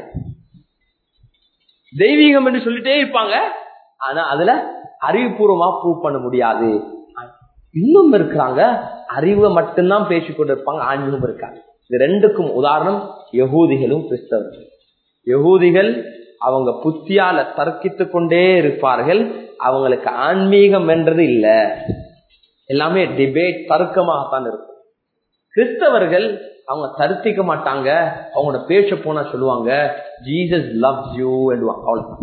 தெய்வீகம் என்று சொல்லிட்டே இருப்பாங்க, ஆனா அதுல அறிவுபூர்வமா ப்ரூவ் பண்ண முடியாது. இன்னும் இருக்கிறாங்க அறிவை மட்டும்தான் பேசிக்கொண்டு இருப்பாங்க, ஆன்மீகம் இருக்காங்க. இது ரெண்டுக்கும் உதாரணம் யகூதிகளும் கிறிஸ்தவர்கள். யகூதிகள் அவங்க புத்தியால தர்க்கித்து கொண்டே இருப்பார்கள், அவங்களுக்கு ஆன்மீகம் என்றது இல்ல, எல்லாமே டிபேட் தர்க்கமாகத்தான் இருக்கும். கிறிஸ்தவர்கள் அவங்க தர்த்திக்க மாட்டாங்க, அவங்களோட பேச போனா சொல்லுவாங்க ஜீசஸ் லவ்ஸ் யூ என்றுவாங்க. அவ்வளவுதான்,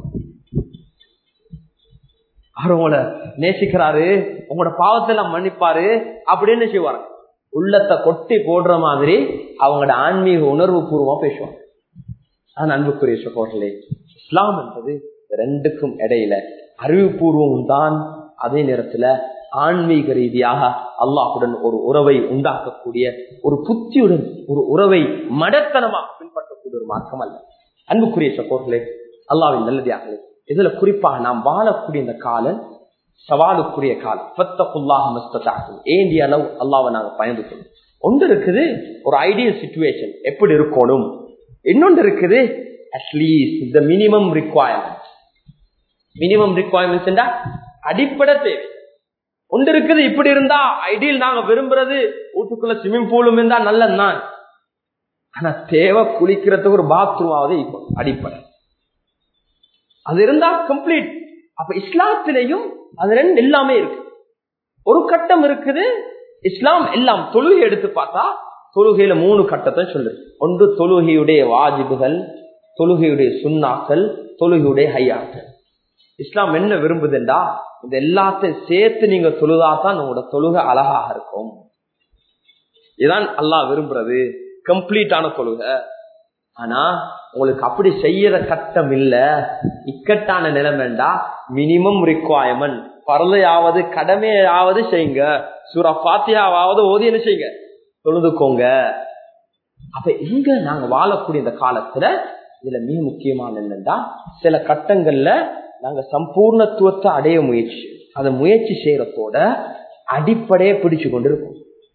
அவர் உங்களை நேசிக்கிறாரு, உங்களோட பாவத்தை எல்லாம் மன்னிப்பாரு அப்படின்னு செய்வாங்க. உள்ளத்தை கொட்டி போடுற மாதிரி அவங்களோட ஆன்மீக உணர்வு பூர்வமா பேசுவாங்க. ஆனா அன்புக்குரிய சகோதரர்களே, இஸ்லாம் என்பது ரெண்டுக்கும் இடையில அறிவுபூர்வம் தான், அதே நேரத்துல ஆன்மீக ரீதியாக அல்லாஹுடன் ஒரு உறவை உண்டாக்கக்கூடிய, ஒரு புத்தியுடன் ஒரு உறவை மடத்தனமாக பின்பற்றக்கூடிய ஒரு மார்க்கம் அல்ல. அன்புக்குரிய சகோதரர்களே, அல்லாஹ்வின் நல்லடியார்களே, இதுல குறிப்பாக நாம் வாழக்கூடிய இந்த காலம் சவாலுக்குரிய காலம். ஏண்டிய அளவு அல்லாஹ்வை நாங்க பயந்து கொள்ளும். ஒன்று இருக்குது ஒரு ஐடியல் சிச்சுவேஷன் எப்படி இருக்கணும், இன்னொன்று இருக்குது at least the minimum requirement. Minimum requirements அடிப்படை தேவை ஒன்று இருக்குது. இப்படி இருந்தா ஐடியல், நாங்க விரும்புறது வீட்டுக்குள்ள ஸ்விம்மிங் பூலும் இருந்தா நல்லதான், ஆனா தேவை குளிக்கிறதுக்கு ஒரு பாத்ரூம் ஆகுது அடிப்படை, அது இருந்தா கம்ப்ளீட். அப்ப இஸ்லாத்திலையும் அது ரெண்டு எல்லாமே இருக்கு. ஒரு கட்டம் இருக்குது இஸ்லாம் எல்லாம். தொழுகை எடுத்து பார்த்தா தொழுகையில 3 கட்டத்தை சொல்லுது. ஒன்று தொழுகையுடைய வாஜிபுகள், தொழுகையுடைய சுன்னாக்கள், தொழுகையுடைய ஹையாக்கள். இஸ்லாம் என்ன விரும்புதுண்டா இது எல்லாத்தையும் சேர்த்து நீங்க தொழுதாதான் உங்களோட தொழுகை அழகாக இருக்கும். இதுதான் அல்லாஹ் விரும்புறது, கம்ப்ளீட்டான தொழுகை. ஆனா உங்களுக்கு அப்படி செய்யற கட்டம் இல்ல, இக்கட்டான நிலைமைண்டா மினிமம் ரிக்வயர்மெண்ட், பரலையாவது கடமையாவது செய்யுங்க, சூரா ஃபாத்திஹாவாவது ஓதி என்ன செய்யுங்க, தொழுதுக்கோங்க. அப்ப இங்க நாங்க வாழக்கூடிய இந்த காலத்துல இதுல மிக முக்கியமான என்னன்னா, சில கட்டங்கள்ல நாங்க சம்பூர்ணத்துவத்தை அடைய முயற்சி செய்யறதோட அடிப்படையை பிடிச்சு கொண்டு இருக்கோம்.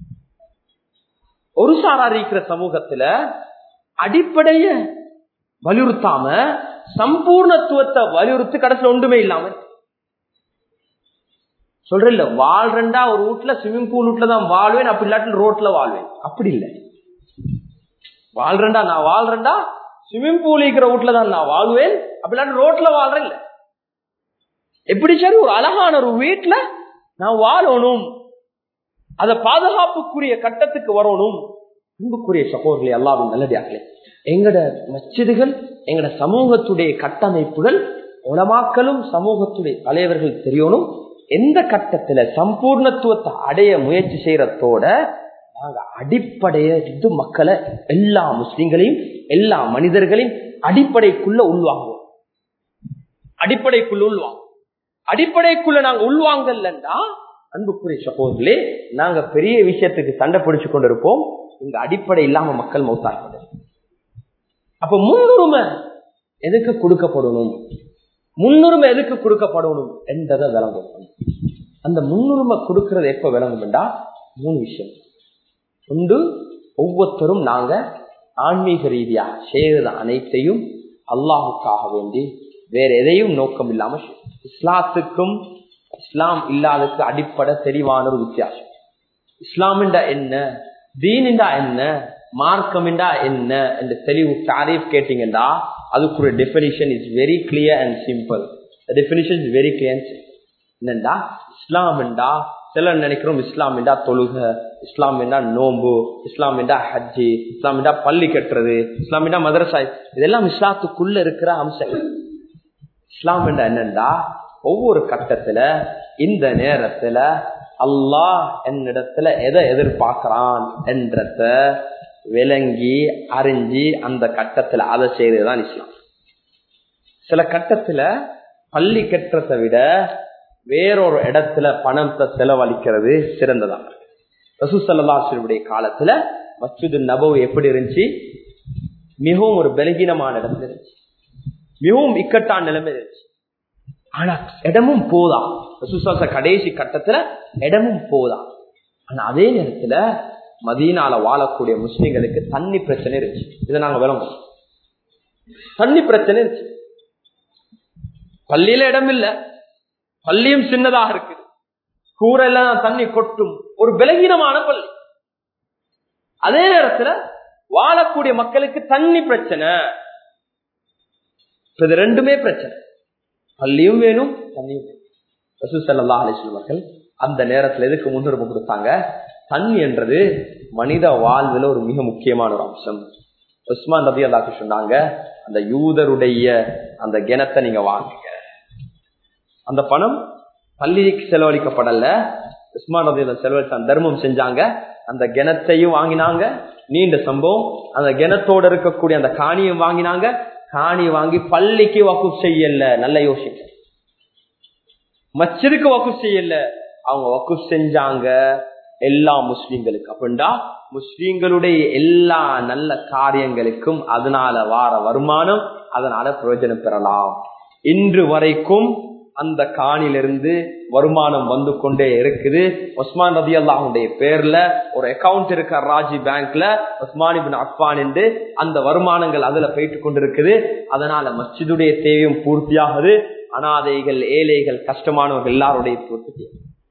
ஒரு சாரா இருக்கிற சமூகத்துல அடிப்படைய வலியுறுத்தாம சம்பூர்ணத்துவத்தை வலியுறுத்தி கடைசியில் ஒன்றுமே இல்லாம சொல்ற. வாழ்றா ஒரு வீட்டுல ஸ்விம்மிங் பூல் வீட்டுல தான் வாழ்வேன், அப்படி இல்லாட்டி ரோட்ல வாழ்வேன், அப்படி இல்லை. வாழ்றா நான் வாழ்றா ஸ்விம்மிங் பூல் இருக்கிற வீட்டுல தான் நான் வாழ்வேன், அப்படி ரோட்ல வாழ்றேன் இல்ல. எப்படி சரி ஒரு அழகான ஒரு வீட்டுல நான் வாழணும், அத பாதுகாப்புக்குரிய கட்டத்துக்கு வரணும். அன்புக்குரிய சகோதரர்களே, அல்லாஹ்வின் நல்லடியார்களே, எங்கட மஸ்ஜிதுகள் எங்கட சமூகத்துடைய கட்டமைப்புகள் உலமாக்களும் சமூகத்துடைய தலைவர்கள் தெரியணும். எந்த கட்டத்துல சம்பூர்ணத்துவத்தை அடைய முயற்சி செய்யறதோட நாங்க அடிப்படைய மக்களை எல்லா முஸ்லிம்களையும் எல்லா மனிதர்களையும் அடிப்படைக்குள்ள உள்வாங்குவோம். அடிப்படைக்குள்ள நாங்க உள்வாங்கல்லா அன்புக்குரிய சகோதரர்களே, நாங்க பெரிய விஷயத்துக்கு சண்டை பிடிச்சு கொண்டிருப்போம். இங்க அடிப்படை இல்லாம மக்கள் மௌத்தார்கள். அப்ப முன்னுரிமை எதுக்கு கொடுக்கப்படணும், முன்னுரிமை எதுக்கு கொடுக்கப்படணும் என்றதை விளங்கணும். அந்த முன்னுரிமை கொடுக்கறது எப்ப விளங்கும்டா 3 விஷயம். ஒன்று, ஒவ்வொருத்தரும் நாங்க ஆன்மீக ரீதியா செய்யறது அனைத்தையும் அல்லாஹுக்காக வேண்டி வேற எதையும் நோக்கம் இல்லாம, இஸ்லாத்துக்கும் இஸ்லாம் இல்லாததுக்கு அடிப்படை தெளிவான ஒரு வித்தியாசம். இஸ்லாம்டா என்ன, தீன்டா என்ன, மார்க்கம்டா என்ன என்று தெளிவு தாரீஃப் கேட்டீங்கன்னா அதுக்குரிய definition is very clear and simple. Definition is very clear and simple. என்னண்டா இஸ்லாம்டா சிலர் நினைக்கிறோம் இஸ்லாம்டா தொழுக, இஸ்லாம்டா நோம்பு, இஸ்லாம்டா ஹஜ்ஜி, இஸ்லாம்டா பள்ளி கட்டுறது, இஸ்லாம்டா மதரசா, இதெல்லாம் இஸ்லாத்துக்குள்ள இருக்கிற அம்சங்கள். இஸ்லாம் என்னண்டா ஒவ்வொரு கட்டத்துல இந்த நேரத்துல அல்லாஹ் என்னிடத்துல எதை எதிர்பார்க்கிறான் என்றத விளங்கி அறிஞ்சி அந்த கட்டத்துல அதை செய்யறதுதான் இஸ்லாம். சில கட்டத்துல பள்ளி கட்டுறதை விட வேறொரு இடத்துல பணத்தை செலவழிக்கிறது சிறந்ததான். ரசூல் ஸல்லல்லாஹு அலைஹி வஸல்லம் காலத்துல மஸ்ஜிது நபவி எப்படி இருந்துச்சு, மிகவும் ஒரு பலகீனமான இடத்துல இருந்துச்சு, மிகவும் இக்கட்டான நிலைமை இருந்துச்சு. ஆனா இடமும் போதா, ரசூல் ஸல்லல்லாஹு அலைஹி வஸல்லம் கடைசி கட்டத்துல இடமும் போதா. ஆனா அதே நேரத்துல மதீனால வாழக்கூடிய முஸ்லிம்களுக்கு தண்ணி பிரச்சனை இருந்துச்சு. இதை நாங்க விளங்குவோம். தண்ணி பிரச்சனை இருந்துச்சு. பள்ளியில இடம் இல்ல, பள்ளியும் சின்னதாக இருக்குது, கூரையெல்லாம் தண்ணி கொட்டும், ஒரு பலகீனமான பள்ளி. அதே நேரத்துல வாழக்கூடிய மக்களுக்கு தண்ணி பிரச்சனை. இது ரெண்டுமே பிரச்சனை, பள்ளியும் வேணும் தண்ணியும் வேணும். ரசூல் ஸல்லல்லாஹு அலைஹி வஸல்லம் அவர்கள் அந்த நேரத்துல எதுக்கு முன்னுரிமை கொடுத்தாங்க? தண்ணி என்றது மனித வாழ்வுல ஒரு மிக முக்கியமான ஒரு அம்சம். உஸ்மான் ரலியல்லாஹு அன்ஹு சொன்னாங்க, அந்த யூதருடைய அந்த கிணத்தை நீங்க வாங்குங்க. அந்த பணம் பள்ளிக்கு செலவழிக்கப்படல, உஸ்மான் ரலியல்லாஹு செலவழிச்சாங்க, தர்மம் செஞ்சாங்க, அந்த கிணத்தையும் வாங்கினாங்க. நீண்ட சம்பவம். அந்த கிணத்தோட இருக்கக்கூடிய அந்த காணியும் வாங்கினாங்க. காணி வாங்கி பள்ளிக்கு வக்ஃப் செய்யல, நல்ல யோசிக்க, மஸ்ஜிதுக்கு வக்ஃப் செய்யல, அவங்க வக்ஃப் செஞ்சாங்க எல்லா முஸ்லிம்களுக்கு. அப்படின்னா முஸ்லிம்களுடைய எல்லா நல்ல காரியங்களுக்கும் அதனால வார வருமானம், அதனால பிரயோஜனம் பெறலாம். இன்று வரைக்கும் அந்த காணிலிருந்து வருமானம் வந்து கொண்டே இருக்குது. உஸ்மான் ரலியல்லாஹுடைய பேர்ல ஒரு அக்கவுண்ட் இருக்க ராஜி பேங்க்ல, உஸ்மான் இப்னு அஃபான் என்று அந்த வருமானங்கள் அதுல போயிட்டு கொண்டிருக்குது. அதனால மஸ்ஜிதுடைய தேவையும் பூர்த்தியாகுது. அனாதைகள், ஏழைகள், கஷ்டமானவர்கள் எல்லாருடைய பூர்த்தி.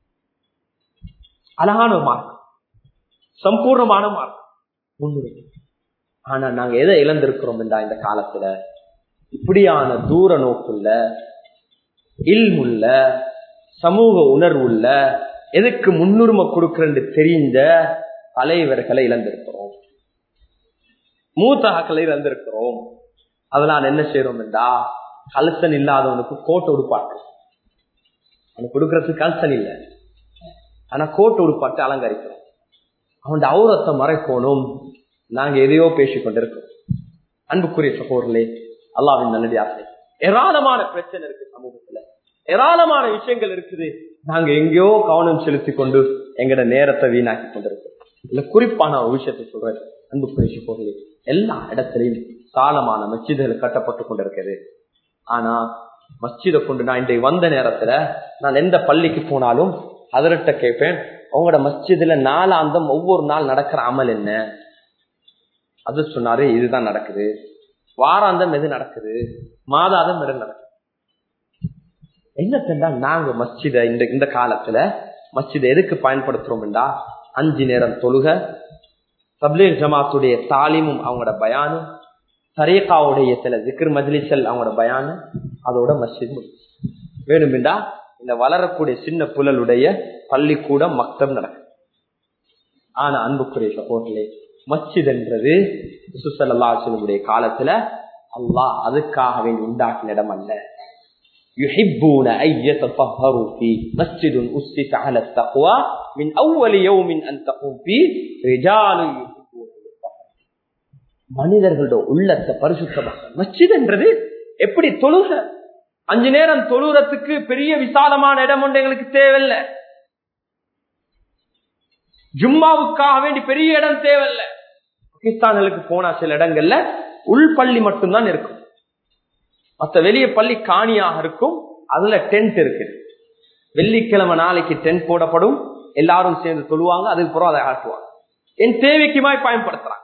அழகான ஒரு மார்க்கம், சம்பூர்ணமான மார்க்கம் முன்னுரிமை. ஆனா நாங்க எதை இழந்திருக்கிறோம் என்றா இந்த காலத்துல இப்படியான தூர நோக்குள்ள, இல்முள்ள, சமூக உணர்வுள்ள, எதுக்கு முன்னுரிமை கொடுக்கிறது தெரிந்த தலைவர்களை இழந்திருக்கிறோம், மூத்தாக்களை இழந்திருக்கிறோம். அதனால என்ன செய்யறோம் என்றா கல்சன் இல்லாதவனுக்கு கோட்டை உடுப்பாட்டு, அவனுக்கு கொடுக்கறதுக்கு கல்சன் இல்லை, ஆனா கோட்டை உடுப்பாட்டு அலங்கரிக்கிறோம். அவன் அவுரத்தை மறைக்கணும். நாங்க எதையோ பேசிக்கொண்டிருக்கிறோம். அன்புக்குரிய சகோதரர்களே, அல்லாஹ்வின் நல்லடியார்களே, ஏராளமான பிரச்சனை இருக்கு சமூகத்துல, ஏராளமான விஷயங்கள் இருக்குது. நாங்க எங்கேயோ கவனம் செலுத்தி கொண்டு எங்கட நேரத்தை வீணாக்கி கொண்டிருக்கோம். இல்ல குறிப்பான ஒரு விஷயத்தை சொல்றேன். அன்புக்குரிய சகோதரர்களே, எல்லா இடத்திலையும் சாலமான மஸ்ஜிதுகள் கட்டப்பட்டு கொண்டிருக்கிறது. ஆனா மஸ்ஜிதை கொண்டு நான் இன்றைக்கு வந்த நேரத்துல நான் எந்த பள்ளிக்கு போனாலும் அதர்கிட்ட கேட்பேன், உங்களோட மஸ்ஜிதுல நாலாந்தம் ஒவ்வொரு நாள் நடக்கிற அமல் என்ன? அது சொன்னாரு, இதுதான் நடக்குது. வாராந்தம் எது நடக்குது, மாதாந்தம் எது நடக்குது. என்ன தெரியா, நாங்க மஸ்ஜித இந்த காலத்துல மஸ்ஜிதை எதுக்கு பயன்படுத்துறோம் என்றா 5 நேரம் தொழுக, தப்லீக் ஜமாத்துடைய தாலீமும் அவங்களோட பயானும், தரீகாவுடைய சில ஜிக்ர் மஜ்லிஸ்கள் அவங்களோட பயான அதோட மஸ்ஜித் வேணுமென்றா இந்த வளரக்கூடிய சின்ன புலலுடைய பள்ளிக்கூடம் மக்தப் நடக்கும். ஆனா அன்புக்குரிய சகோதரர்களே, மஸ்ஜித் என்றது ரசூல் ஸல்லல்லாஹு அலைஹி வஸல்லம் காலத்துல அல்லாஹ் அதுக்காக வேண்டி உண்டாக்கின இடம் அல்ல. يحبون أن يتطهروا فيه مسجد أسس على التقوى من أول يوم أن تقوم فيه رجال يحبون மனிதர்களோட உள்ளத்தை பரிசுத்தமாக மஸ்ஜித் என்றது எப்படி தொழுக 5 நேரம் தொழுறதுக்கு பெரிய விசாலமான இடம் ஒன்று எங்களுக்கு தேவையில்லை. ஜும்மாவுக்காக வேண்டி பெரிய இடம் தேவையில்லை. பாகிஸ்தான்களுக்கு போனா சில இடங்கள்ல உள்பள்ளி மட்டும்தான் இருக்கும். மற்ற வெளிய பள்ளி காணியாக இருக்கும். அதுல டென்ட் இருக்கு. வெள்ளிக்கிழமை நாளைக்கு டென்ட் போடப்படும். எல்லாரும் சேர்ந்து தொழுவாங்க. அதுக்கப்புறம் அதை ஆட்டுவாங்க. என் தேவைக்குமாய் பயன்படுத்துறாங்க.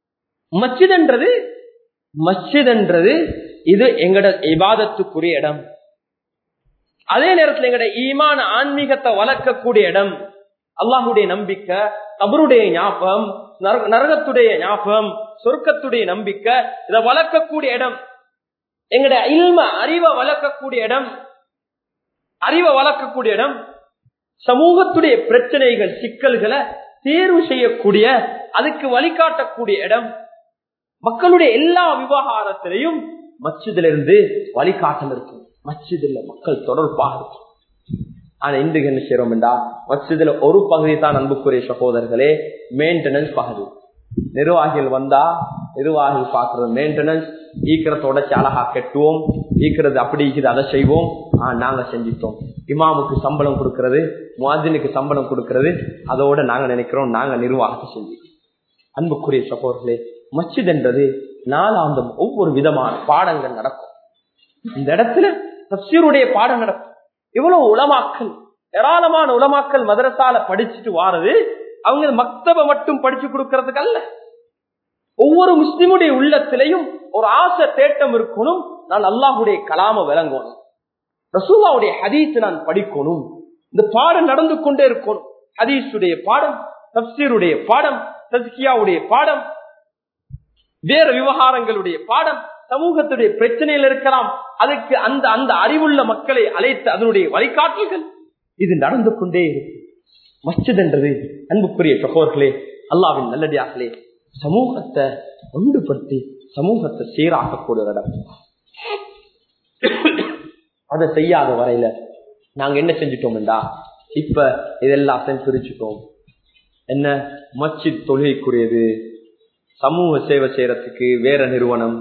மஸ்ஜித் என்றது இது எங்கட இபாதத்துக்குரிய இடம். அதே நேரத்தில் எங்கட ஈமான் ஆன்மீகத்தை வளர்க்கக்கூடிய இடம். அல்லாஹுடைய நம்பிக்கை, கபருடைய ஞாபகம், நரகத்துடைய ஞாபகம், சொர்க்கத்துடைய நம்பிக்கை, இதை வளர்க்கக்கூடிய இடம். எங்கட இல்ம அறிவை வளர்க்கக்கூடிய இடம். சமூகத்துடைய பிரச்சனைகள், சிக்கல்களை தேர்வு செய்யக்கூடிய, அதுக்கு வழிகாட்டக்கூடிய இடம். மக்களுடைய எல்லா விவகாரத்திலையும் மஸ்ஜிதிலிருந்து வழிகாட்டல் இருக்கும். மஸ்ஜிதில் மக்கள் தொடர்பாக இருக்கும். ஆனா இன்றைக்கு என்ன செய்யறோம் என்றா, மஸ்ஜிதுல ஒரு பகுதி தான் அன்புக்குரிய சகோதரர்களே மெயின்டெனன்ஸ் பகுதி. நிர்வாகிகள் வந்தா நிர்வாகிகள் பாக்குறது மெயின்டெனன்ஸ், ஈக்கிறதோட அழகா கெட்டுவோம், ஈக்கிறது அப்படி இருக்குது அதை செய்வோம். நாங்க செஞ்சிட்டோம். இமாமுக்கு சம்பளம் கொடுக்கறது, முஅஜினுக்கு சம்பளம் கொடுக்கறது, அதோட நாங்க நினைக்கிறோம் நாங்க நிர்வாகத்தை செஞ்சிட்டோம். அன்புக்குரிய சகோதரர்களே, மஸ்ஜித் என்றது நாளாந்தம் ஒவ்வொரு விதமான பாடங்கள் நடக்கும். இந்த இடத்துல தஃப்சீருடைய பாடம் நடக்கும். இவ்வளவு உலமாக்கள், ஏராளமான உலமாக்கள் மதரசால படிச்சுட்டு வாரது அவங்க மக்தப மட்டும் படிச்சு கொடுக்கறதுக்கு அல்ல. ஒவ்வொரு முஸ்லிமுடைய உள்ளத்திலையும் ஒரு ஆசை தேட்டம் இருக்கணும். நான் அல்லாஹுடைய கலாம விளங்கணும், ரசூலுல்லாஹ்வுடைய ஹதீஸ் நான் படிக்கணும். இந்த பாடம் நடந்து கொண்டே இருக்கணும். ஹதீஸுடைய பாடம், தஃப்சீருடைய பாடம், தஸ்கியாவுடைய பாடம், வேற விவகாரங்களுடைய பாடம், சமூகத்துடைய பிரச்சனையில் இருக்கலாம். அதுக்கு அந்த அந்த அறிவுள்ள மக்களை அழைத்து அதனுடைய வழிகாட்டல்கள் இது நடந்து கொண்டே இருக்கு. மஸ்ஜித் என்றது அன்புக்குரிய சகோதரர்களே, அல்லாஹ்வின் நல்லடியார்களே, சமூகத்தை ஒன்றுபடுத்தி சமூகத்தை சீராக்கக்கூடிய இடம். அதை செய்யாத வரையில நாங்க என்ன செஞ்சிட்டோம் என்றா, இப்ப இதெல்லாம் பிரிச்சுட்டோம். என்ன, மஸ்ஜித் தொழுகைக்குரியது, சமூக சேவை செய்யறதுக்கு வேற நிறுவனம்,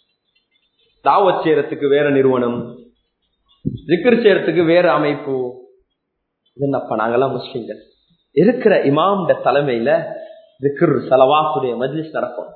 தாவத் செய்யறதுக்கு வேற நிறுவனம், ஜிக்ர் செய்யறதுக்கு வேற அமைப்பு. என்னப்பா, நாங்கெல்லாம் முஸ்லிம்கள் இருக்கிற இமாம் தலைமையில ஜிக்ர் ஸலவாத்துடைய மஜ்லிஸ் நடக்கும்,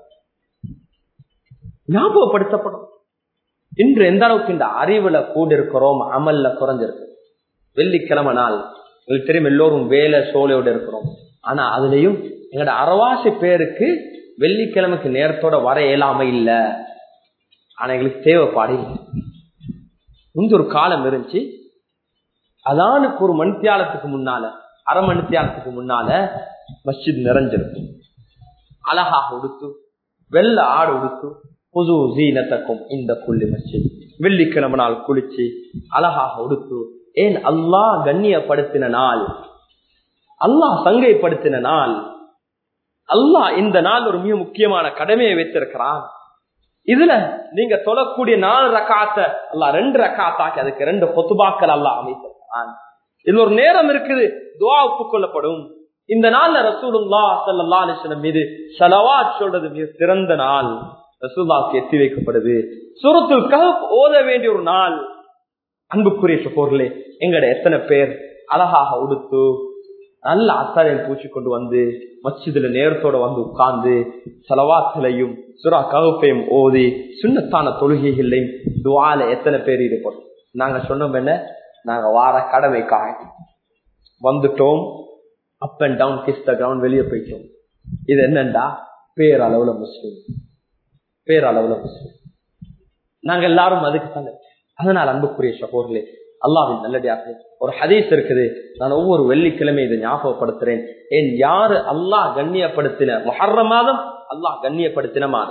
ஞாபகப்படுத்தப்படும். இன்று எந்த அளவுக்கு இந்த அறிவுல கூட இருக்கிறோம், அமல்ல குறைஞ்சிருக்கு. வெள்ளிக்கிழமை நாள் உங்களுக்கு தெரியும், எல்லோரும் வேலை சோலையோட இருக்கிறோம். ஆனா அதுலயும் எங்களோட அறவாசி பேருக்கு வெள்ளிக்கிழமைக்கு நேரத்தோட வர இயலாம இல்ல. ஆனா எங்களுக்கு தேவைப்பாடு இல்லை. முன்பு ஒரு காலம் இருந்துச்சு, அதானுக்கு ஒரு மணித்தியாலத்துக்கு முன்னால, அரை மணித்தியாலத்துக்கு முன்னால மஸ்ஜித் நிறைஞ்சிருக்கு. அழகாக உடுத்து, வெள்ள ஆடு உடுத்து, புது ஜீனத்தக்கும் இந்த குள்ளி மஸ்ஜித். வெள்ளிக்கிழமை நாள் குளிச்சு அழகாக உடுத்து. ஏன், அல்லாஹ் கண்ணியப்படுத்தின நாள், அல்லாஹ் சங்கைப்படுத்தின நாள், அல்லாஹ் இந்த நாள் ஒரு மிக முக்கியமான கடமையை வைத்திருக்கிறான். இதுல நீங்க தொழக்கூடிய 4 ரக்காத்தை அல்லாஹ் 2 ரக்காத்தாக்கி அதுக்கு 2 கொத்துபாக்கள் அல்லாஹ் அமைத்திருக்கிறான். இதுல ஒரு நேரம் இருக்குது, துஆ ஒப்புக்கொள்ளப்படும். இந்த நாள்ல ரசூலுல்லாஹ் ஸல்லல்லாஹு அலைஹி வஸல்லம் மீது ஸலவாத் சொல்றது மிக சிறந்த நாள். ரசூலுல்லாஹ்க்கு எத்தி வைக்கப்படுது. சூரத்துல் கஹ்ஃப் ஓத வேண்டிய ஒரு நாள். அன்புக்குரிய சகோதரர்களே, எங்கட எத்தனை பேர் அழகாக உடுத்து நல்ல அத்தாரையும் பூச்சி கொண்டு வந்து மஸ்ஜிதுல நேரத்தோட வந்து உட்கார்ந்து ஸலவாத்களையும் சூரா கஹ்ஃபையும் ஓதி சுன்னத்தான தொழுகைகளையும் துஆல எத்தனை பேர் ஈடுபடும். நாங்க சொன்னோம் என்ன, நாங்க வார கடமைக்காக வந்துட்டோம், up and down kiss the ground, வெளியே போயிட்டோம். இது என்னண்டா பேரளவுல முஸ்லிம், பேரளவுல முஸ்லிம் நாங்க எல்லாரும் அதுக்கு தானே. அதனால அன்புக்குரிய சகோதரர்களே, அல்லாஹ்வின் நல்லடியார்களே, ஒரு ஹதீஸ் இருக்குது, நான் ஒவ்வொரு வெள்ளிக்கிழமை இதை ஞாபகப்படுத்துறேன். ஏன், யாரு அல்லாஹ் கண்ணியப்படுத்தின முஹர்ரம் மாதம், அல்லாஹ் கண்ணியப்படுத்தின மாதம்,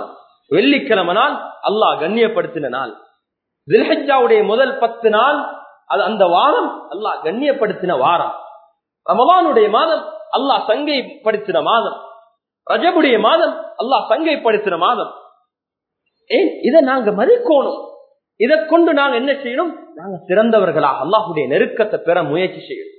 வெள்ளிக்கிழமை நாள் அல்லாஹ் கண்ணியப்படுத்தின நாள். தில்ஹஜ்ஜாவுடைய முதல் 10 நாள் அது அந்த வாரம் அல்லாஹ் கண்ணியப்படுத்தின வாரம். ரமலானுடைய மாதம் அல்லாஹ் சங்கைப்படுத்தின மாதம். ரஜபுடைய மாதம் அல்லாஹ் சங்கைப்படுத்தின மாதம். ஏன் இதை நாங்க மதிக்கணும்? இதை கொண்டு நாங்க என்ன செய்யணும்? நாங்க சிறந்தவர்களாக அல்லாஹ்வுடைய நெருக்கத்தை பெற முயற்சி செய்யணும்.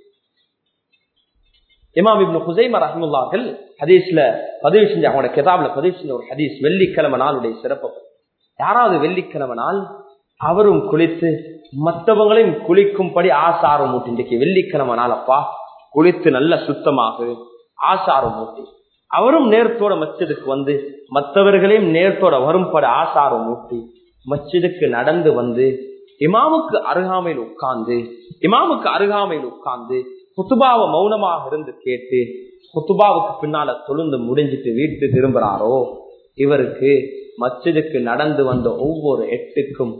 இமாம் இப்னு குஸைமா ரஹ்மத்துல்லாஹி ஹதீஸ்ல பதிவு செஞ்ச அவங்களோட கிதாப்ல பதிவு செஞ்ச ஒரு ஹதீஸ், வெள்ளிக்கிழமை நாளுடைய சிறப்பு. யாராவது வெள்ளிக்கிழமை நாள் அவரும் குளித்து மற்றவங்களையும் குளிக்கும்படி ஆசாரம் ஊட்டி, இன்றைக்கு வெள்ளிக்கிழமை நாள் அப்பா குளித்து நல்ல சுத்தமாக ஆசாரம் ஊட்டி அவரும் நேரத்தோட மஸ்ஜிதுக்கு வந்து மற்றவர்களையும் நேரத்தோட வரும்படி ஆசாரம் ஊட்டி மஸ்ஜிதுக்கு நடந்து வந்து இமாமுக்கு அருகாமையில் உட்கார்ந்து குத்துபாவை மௌனமாக இருந்து கேட்டு குத்துபாவுக்கு பின்னால தொழுந்து முடிஞ்சிட்டு வீட்டு திரும்புறாரோ, இவருக்கு மஸ்ஜிதுக்கு நடந்து வந்த ஒவ்வொரு எட்டுக்கும்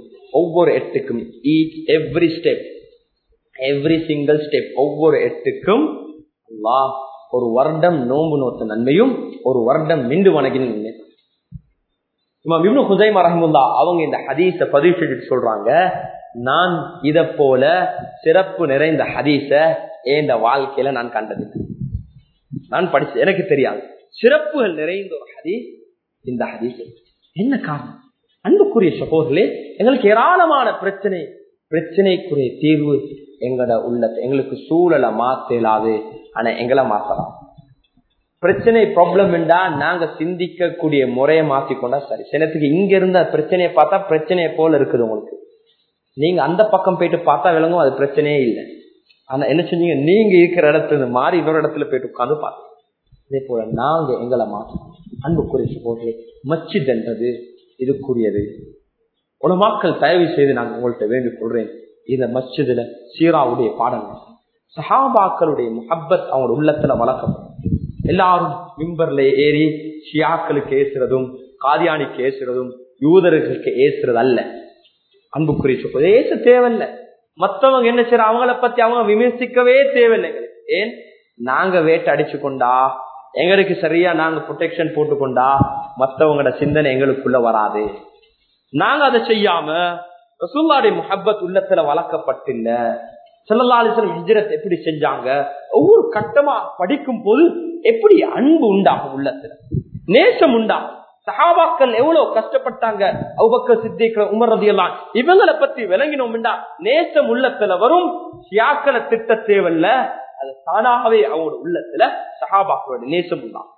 எவ்ரி சிங்கிள் ஸ்டெப் ஒவ்வொரு எட்டுக்கும் அல்லாஹ் ஒரு வருடம் நோன்பு நோத்த நன்மையும் ஒரு வருடம் மிண்டு வணங்கின நன்மை. இமாம் இப்னு குஸைமா ரஹ்மத்துல்லாஹ் அவங்க இந்த ஹதீஸை பதிவு செஞ்சுட்டு சொல்றாங்க, நான் இத போல சிறப்பு நிறைந்த ஹதீஸ இந்த வாழ்க்கையில நான் கண்டது, நான் படிச்சு எனக்கு தெரியாது. சிறப்புகள் நிறைந்த ஒரு ஹதீஸ் இந்த ஹதீஸ். என்ன காரணம்? அன்புக்குரிய சகோதரர்களே, எங்களுக்கு ஏராளமான பிரச்சனைக்குரிய தீர்வு எங்களோட உள்ளத்தை, எங்களுக்கு சூழலை மாத்தலாது, ஆனா எங்களை மாத்தலாம். பிரச்சனை ப்ராப்ளம் என்றா நாங்க சிந்திக்கக்கூடிய முறையை மாத்திக்கொண்டா சரி. சிலத்துக்கு இங்க இருந்த பிரச்சனையை பார்த்தா பிரச்சனையை போல இருக்குது உங்களுக்கு, நீங்க அந்த பக்கம் போயிட்டு பார்த்தா விளங்கும் அது பிரச்சனையே இல்லை. ஆனா என்ன செஞ்சீங்க, நீங்க இருக்கிற இடத்துல மாறி இன்னொரு இடத்துல போயிட்டு உட்காந்து பார்த்தோம். இதே போல நாங்க எங்களை மாற்றோம். அன்புக்குரிய சகோதரர்களே, மஸ்ஜித் என்றது இதுக்குரியது. உலமாக்கள் தயவு செய்து நான் உங்கள்கிட்ட வேண்டிக் கொள்றேன், இந்த மஸ்ஜிதுல சீராவுடைய பாடங்கள், சஹாபாக்களுடைய முஹப்பத் அவங்க உள்ளத்துல வளர்க்கப்படும். எல்லாரும் மிம்பர்ல ஏறி ஷியாக்களுக்கு ஏசுறதும் காதியானிக்கு ஏசுறதும் யூதர்களுக்கு ஏசுறது அல்ல. அன்புக்குரிய சகோதரர்களே, ஏச தேவையில்லை. மற்றவங்க என்ன செய்யற அவங்கள பத்தி அவங்க விமர்சிக்கவே தேவையில்லை. ஏன்? நாங்க வேட்டை அடிச்சு கொண்டா, எங்களுக்கு சரியா நாங்க ப்ரொடெக்ஷன் போட்டுக்கொண்டா மற்றவங்களோட சிந்தனை எங்களுக்குள்ள வராது. நாங்க அதை செய்யாம ரசூலுல்லாஹ்வுடைய முஹப்பத் உள்ளத்துல வளர்க்கப்பட்டில்ல. ஸல்லல்லாஹு அலைஹி வஸல்லம் ஹிஜ்ரத் எப்படி செஞ்சாங்க, ஒவ்வொரு கட்டமா படிக்கும் போது எப்படி அன்பு உண்டாகும், உள்ளத்துல நேசம் உண்டாகும். சஹாபாக்கள் எவ்வளவு கஷ்டப்பட்டாங்க, அபூபக்கர் சித்திக் உமர் ரலியல்லாஹு அன்ஹு, இவங்களை பத்தி விளங்கினோம்டா நேசம் உள்ளத்துல வரும். ஷியாக்களை திட்ட தேவையில்ல, அது தானாகவே அவங்களோட உள்ளத்துல சஹாபாக்களோட நேசம் உண்டாகும்.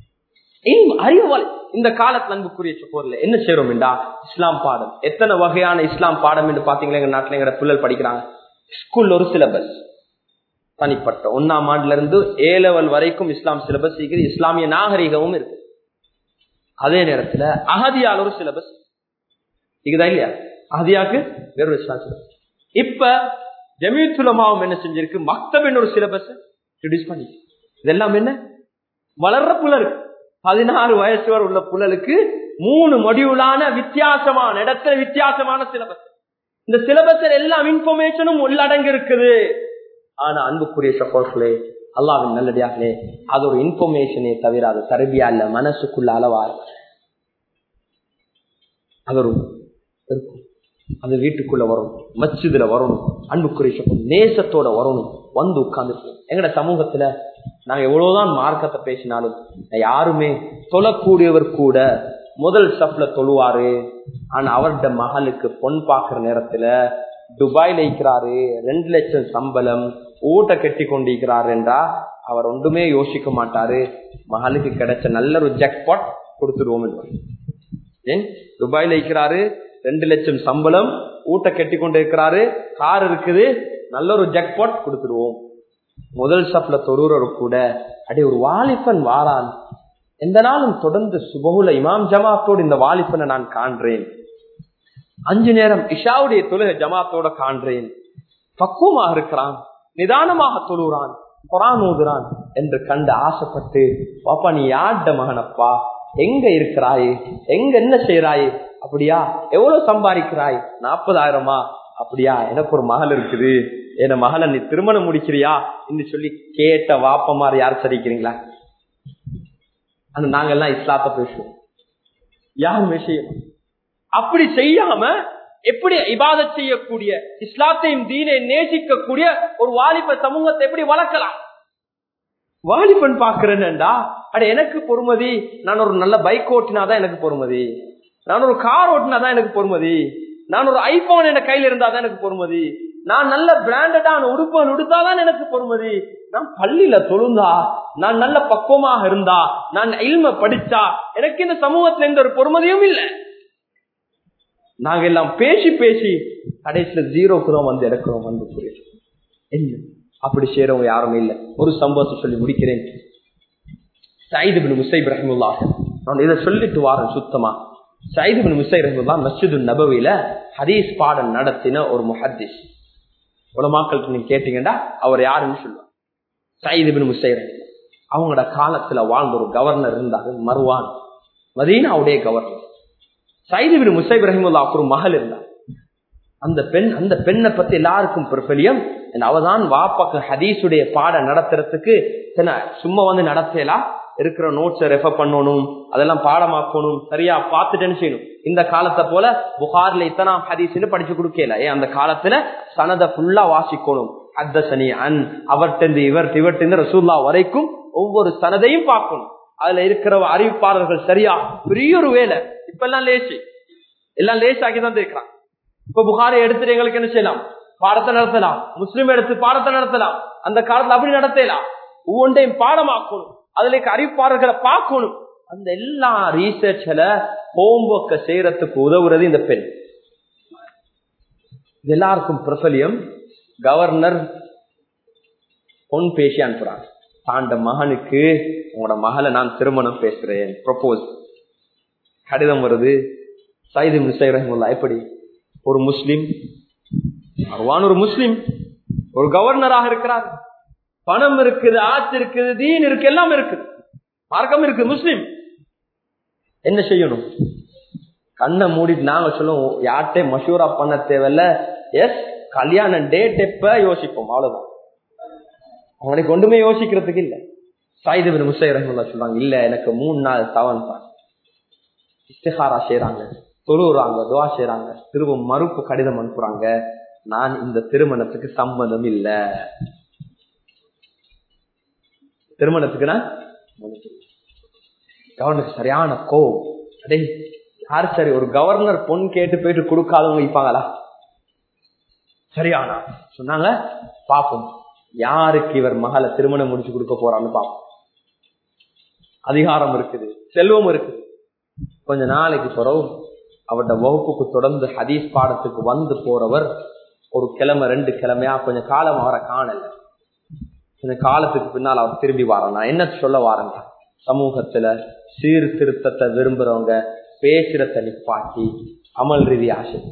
அறிவால் இந்த காலத்துல அன்புக்குரிய சகோதரர்களே என்ன செய்யறோம் என்றா, இஸ்லாம் பாடம் எத்தனை வகையான இஸ்லாம் பாடம் என்று பாத்தீங்களா, எங்க நாட்டுல எங்க பிள்ளைகள் படிக்கிறாங்க. ஸ்கூல்ல ஒரு சிலபஸ் தனிப்பட்ட 1ஆம் ஆண்டுல இருந்து A level வரைக்கும் இஸ்லாம் சிலபஸ் இருக்குது, இஸ்லாமிய நாகரிகமும் இருக்கு. அதே நேரத்துல அஹதியால ஒரு சிலபஸ் இருக்குதா இல்லையா? அஹதியாக்கு வேற இஸ்லாம் சிலபஸ். இப்ப ஜமீஅத்துல் உலமாவும் என்ன செஞ்சிருக்கு, மக்தபின் ஒரு சிலபஸ் இன்ட்ரோடியூஸ் பண்ணி, இதெல்லாம் என்ன வளர்ற புள்ளருக்கு 16 வயசு வரை உள்ள புள்ளலுக்கு 3 மொடியூலான வித்தியாசமான இடத்துல வித்தியாசமான சிலபஸ். இந்த சிலபஸ்ல எல்லாம் இன்ஃபர்மேஷனும் உள்ளடங்கி இருக்குது. ஆனா அன்புக்குரிய சகோதரர்களே, அல்லாஹ்வின் நல்லடியார்களே, அது ஒரு இன்ஃபர்மேஷனே தவிர அது தர்பியா இல்ல, மனசுக்குள்ள அளவார். அது ஒரு இருக்கும், அது வீட்டுக்குள்ள வரணும், மஸ்ஜிதுல வரணும். அன்புக்குரிய சகோதரர் நேசத்தோட வரணும், வந்து உட்கார்ந்து. எங்கட சமூகத்துல நாங்க எவ்வளவுதான் மார்க்கத்தை பேசினாலும் யாருமே தொழக்கூடியவர் கூட முதல் சப்ல தொழுவாரு. ஆனா அவருடைய மகளுக்கு பொன் பாக்குற நேரத்துல துபாயில இருக்கிறாரு, 2 லட்சம் சம்பளம், ஊட்ட கட்டி கொண்டிருக்கிறார் என்றா அவர் ஒன்றுமே யோசிக்க மாட்டாரு. மகளுக்கு கிடைச்ச நல்ல ஒரு ஜாக்பாட் கொடுத்துருவோம். ஏன்? துபாயில இருக்கிறாரு, 2 லட்சம் சம்பளம், ஊட்ட கட்டி கொண்டு இருக்கிறாரு, கார் இருக்குது, நல்ல ஒரு ஜாக்பாட் கொடுத்துருவோம். முதல் சப்ல தொழுறவர் கூட அடி ஒரு வாலிபன் வாரான், எந்த நாளும் தொடர்ந்து சுபகுல இமாம் ஜமாத்தோடு இந்த வாலிபனை நான் காண்றேன், 5 நேரம் இஷாவுடைய தொழுகை ஜமாத்தோட காண்றேன், பக்குவமாக இருக்கிறான், நிதானமாக தொழுகிறான், குர்ஆன் ஓதுறான் என்று கண்டு ஆசைப்பட்டு, பாப்பா நீ யார்ட மகனப்பா, எங்க இருக்கிறாய், எங்க என்ன செய்யறாய், அப்படியா எவ்வளவு சம்பாதிக்கிறாய், 40,000 அப்படியா, எனக்கு ஒரு மகள் இருக்குது, என் மகளை நீ திருமணம் முடிக்கிறியா என்று சொல்லி கேட்ட வாப்பமார் யார் சரிக்கிறீங்களா? ஆனா நாங்க எல்லாம் இஸ்லாத்தை பேசுவோம். யாருமே செய்யணும். அப்படி செய்யாம எப்படி இபாதத் செய்யக்கூடிய, இஸ்லாத்தையும் தீனை நேசிக்கக்கூடிய ஒரு வாலிப சமூகத்தை எப்படி வளர்க்கலாம்? வாலிபன் பாக்குறேன்டா, அட எனக்கு பொறுமதி, நான் ஒரு நல்ல பைக் ஓட்டினாதான் எனக்கு பொறுமதி, நான் ஒரு கார் ஓட்டினாதான் எனக்கு பொறுமதி, நான் ஒரு ஐபோன் என் கையில இருந்தாதான் எனக்கு பொறுமதி, நான் நல்ல பிராண்டடான உடுப்பன் உடுத்தாதான் எனக்கு பொறுமதி, நான் பள்ளியில தொழுந்தா, நான் நல்ல பக்குவமாக இருந்தா, நான் இல்ம படிச்சா எனக்கு இந்த சமூகத்துல எந்த ஒரு பொறுமதியும் இல்லை. நாங்க எல்லாம் பேசி பேசி கடைசியில ஜீரோக்கு தான் வந்து இறக்குறோம். வந்து புரியுது என்ன? அப்படி செய்யறவங்க யாருமே இல்லை. ஒரு சம்பவத்தை சொல்லி முடிக்கிறேன். சயீத் இப்னு முஸைப் ரஹ்மத்துல்லாஹ், நான் இதை சொல்லிட்டு வாரேன் சுத்தமா. சயீத் இப்னு முஸைப் ரஹ்மத்துல்லாஹ் மஸ்ஜிது நபவியில ஹதீஸ் பாடம் நடத்தின ஒரு முஹத்திஸ். உலமாக்களுக்கு நீங்க கேட்டீங்கன்னா அவர் யாருன்னு சொல்லுவாங்க. சயீத் இப்னு முஸைப் அவங்களோட காலத்துல வாழ்ந்த ஒரு கவர்னர் இருந்தாரு, மர்வான், மதீனாவுடைய கவர்னர். சயீத் இப்னு முஸைப் ரஹ்மத்துல்லாஹ் ஒரு மகள் இருந்தார். அந்த பெண்ணை பத்தி எல்லாருக்கும் பிரபலியம். அவதான் வாப்பாக்கு ஹதீஸுடைய பாடம் நடத்துறதுக்கு சும்மா வந்து நடத்தலாம், இருக்கிற நோட்ஸை ரெஃபர் பண்ணணும், அதெல்லாம் பாடமாக்கணும், சரியா பார்த்துட்டேன்னு செய்யணும். இந்த காலத்தை போல புகார்ல இத்தனை ஹதீஸ்ன்னு படிச்சு கொடுக்கல. அந்த காலத்துல சனத ஃபுல்லா வாசிக்கணும். ஹத்தஸனி அன், அவர்கிட்ட இவர்கிட்ட ரசூலுல்லாஹ் வரைக்கும் ஒவ்வொரு சனதையும் பார்க்கணும். அதுல இருக்கிற அறிவிப்பாளர்கள் சரியா, பெரிய ஒரு வேலை. இப்ப எல்லாம் லேசாக்கிதான் இருக்கிறான். இப்ப புகாரை எடுத்துட்டு எங்களுக்கு என்ன செய்யலாம்? பாடத்தை நடத்தலாம். முஸ்லிம் எடுத்து பாடத்தை நடத்தலாம். அந்த காலத்துல அப்படி நடத்தலாம். ஒவ்வொன்றையும் பாடமாக்கணும், அதுல அறிவிப்பாளர்களை பார்க்கணும். அந்த எல்லா ரீசர்ச்ல ஹோம்ஒர்க்க செய்யறதுக்கு உதவுறது இந்த பெண். இது எல்லாருக்கும் பிரபலியம். கவர்னர் பொன் பேசி அனுப்புறாங்க. தாண்ட மகனுக்கு, உங்களோட மகளை நான் திருமணம் பேசுறேன், ப்ரொபோஸ். கடிதம் வருது. சயீத் இப்னு முஸைப் ரஹ்மத்துல்லாஹ் எப்படி ஒரு முஸ்லிம், ஒரு முஸ்லிம், ஒரு கவர்னராக இருக்கிறார். பணம் இருக்குது, ஆட்சி இருக்குது, தீன் இருக்கு, எல்லாம் இருக்குது, மார்க்கம் இருக்கு, முஸ்லிம். என்ன செய்யணும்? கண்ணை மூடிட்டு நாங்க சொல்லுவோம், யார்கிட்ட மஷூரா பண்ண தேவையில்ல. எஸ், கல்யாண டேட் எப்ப யோசிப்போம், அவ்வளவுதான். அவனுக்கு ஒன்றுமே யோசிக்கிறதுக்கு இல்ல. சயீத் இப்னு முஸைப் ரஹ்மத்துல்லாஹ் சொல்றாங்க, இல்ல எனக்கு 3 நாள் தவன் தான். இஸ்திகாரா செய்யறாங்க, தொழுறாங்க, துவா செய்யறாங்க, திரும்ப மறுப்பு கடிதம் அனுப்புறாங்க, நான் இந்த திருமணத்துக்கு சம்பந்தம் இல்ல. திருமணத்துக்குன்னா கவர்னருக்கு சரியான கோவம். அடே யாரு சரி, ஒரு கவர்னர் பொன் கேட்டு போயிட்டு கொடுக்காதவங்க வைப்பாங்களா? சரியானா சொன்னாங்க, பாப்போம் யாருக்கு இவர் மகளை திருமணம் முடிச்சு கொடுக்க போறான்னு பாப்போம். அதிகாரம் இருக்குது, செல்வம் இருக்குது. கொஞ்ச நாளைக்கு பிறகு அவருடைய வகுப்புக்கு தொடர்ந்து ஹதீஸ் பாடத்துக்கு வந்து போறவர் ஒரு கிழமை 2 கிழமையா கொஞ்சம் காலம் அவரை காணல. கொஞ்ச காலத்துக்கு பின்னால் அவர் திரும்பி வாரேன். நான் என்ன சொல்ல வாரேன், சமூகத்துல சீர்திருத்தத்தை விரும்புறவங்க பேசுறத நிப்பாட்டி அமல் ரீதி ஆசை,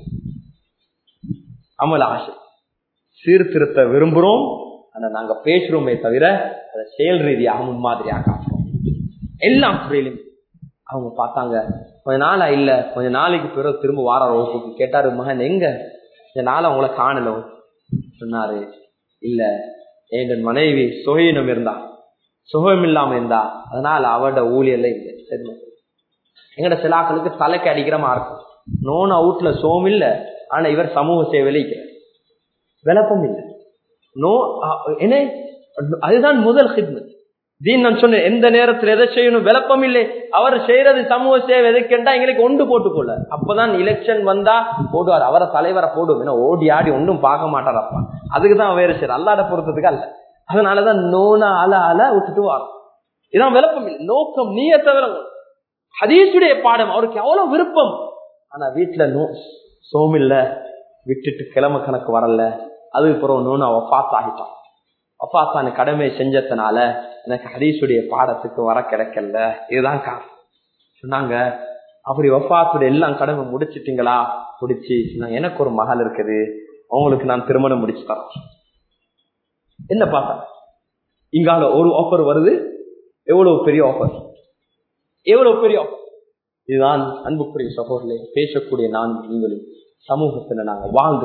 அமல் ஆசை, சீர்திருத்த விரும்புறோம், ஆனா நாங்க பேசுறோமே தவிர அதை செயல் ரீதியாக முன்மாதிரியாக காட்டுறோம் எல்லாம் துறையிலும். அவங்க பார்த்தாங்க, கொஞ்ச நாளா இல்ல, கொஞ்ச நாளைக்கு பிறகு திரும்ப வார வகுப்புக்கு கேட்டாரு, மகன் எங்க, இந்த நாளை அவங்கள காணல. சொன்னாரு, இல்ல என் மனைவி சுகம் இருந்தா, சுகம் இல்லாம இருந்தா, அதனால அவட ஊழியர்ல இல்லை. சரி, எங்கட சிலாக்களுக்கு தலைக்கு அடிக்கிற மாதிரி இருக்கும். நோன் அவுட்ல சோம் இல்ல, ஆனா இவர் சமூக சேவையில விளப்பம் இல்லை. என்ன, அதுதான் முதல் ஹித்மத். தீன் நான் சொன்னேன், எந்த நேரத்தில் எதை செய்யணும் விளப்பம் இல்லை. அவர் செய்யறது சமூக சேவை எதுக்கெண்டா எங்களுக்கு ஒன்று போட்டுக்கொள்ள. அப்பதான் எலெக்ஷன் வந்தா போடுவார், அவரை தலைவரை போடுவோம். ஏன்னா ஓடி ஆடி ஒன்றும் பார்க்க மாட்டார். அப்பா அதுக்குதான் வேறு செய்யற, அல்லாட பொறுத்ததுக்கு அல்ல. அதனாலதான் நோனா அல விட்டுட்டு வரோம். இதான் விளப்பம் இல்லை, நோக்கம் நீயத்தை விளங்கும். ஹதீஸுடைய பாடம் அவருக்கு எவ்வளவு விருப்பம், ஆனா வீட்டுல சோமில்ல, விட்டுட்டு கிழமை கணக்கு வரல. அதுக்கப்புறம் நோனா வஃபாத் ஆகிட்டான். வஃபாத்தான கடமை செஞ்சதுனால எனக்கு ஹதீஸுடைய பாடத்துக்கு வர கிடைக்கல. இதுதான் காரணம். சொன்னாங்க, அப்படி வஃபாத்துடைய எல்லாம் கடமை முடிச்சிட்டீங்களா? முடிச்சு எனக்கு ஒரு மகள் இருக்குது, அவங்களுக்கு நான் திருமணம் முடிச்சு தரேன். என்ன பார்த்தா இங்கால ஒரு ஆஃபர் வருது. எவ்வளவு பெரிய ஆஃபர், எவ்வளவு பெரிய ஆஃபர். இதுதான் அன்புக்குரிய சகோதரர்களே, பேசக்கூடிய நான் நீங்களும் சமூகத்துல நாங்க வாழ்ந்து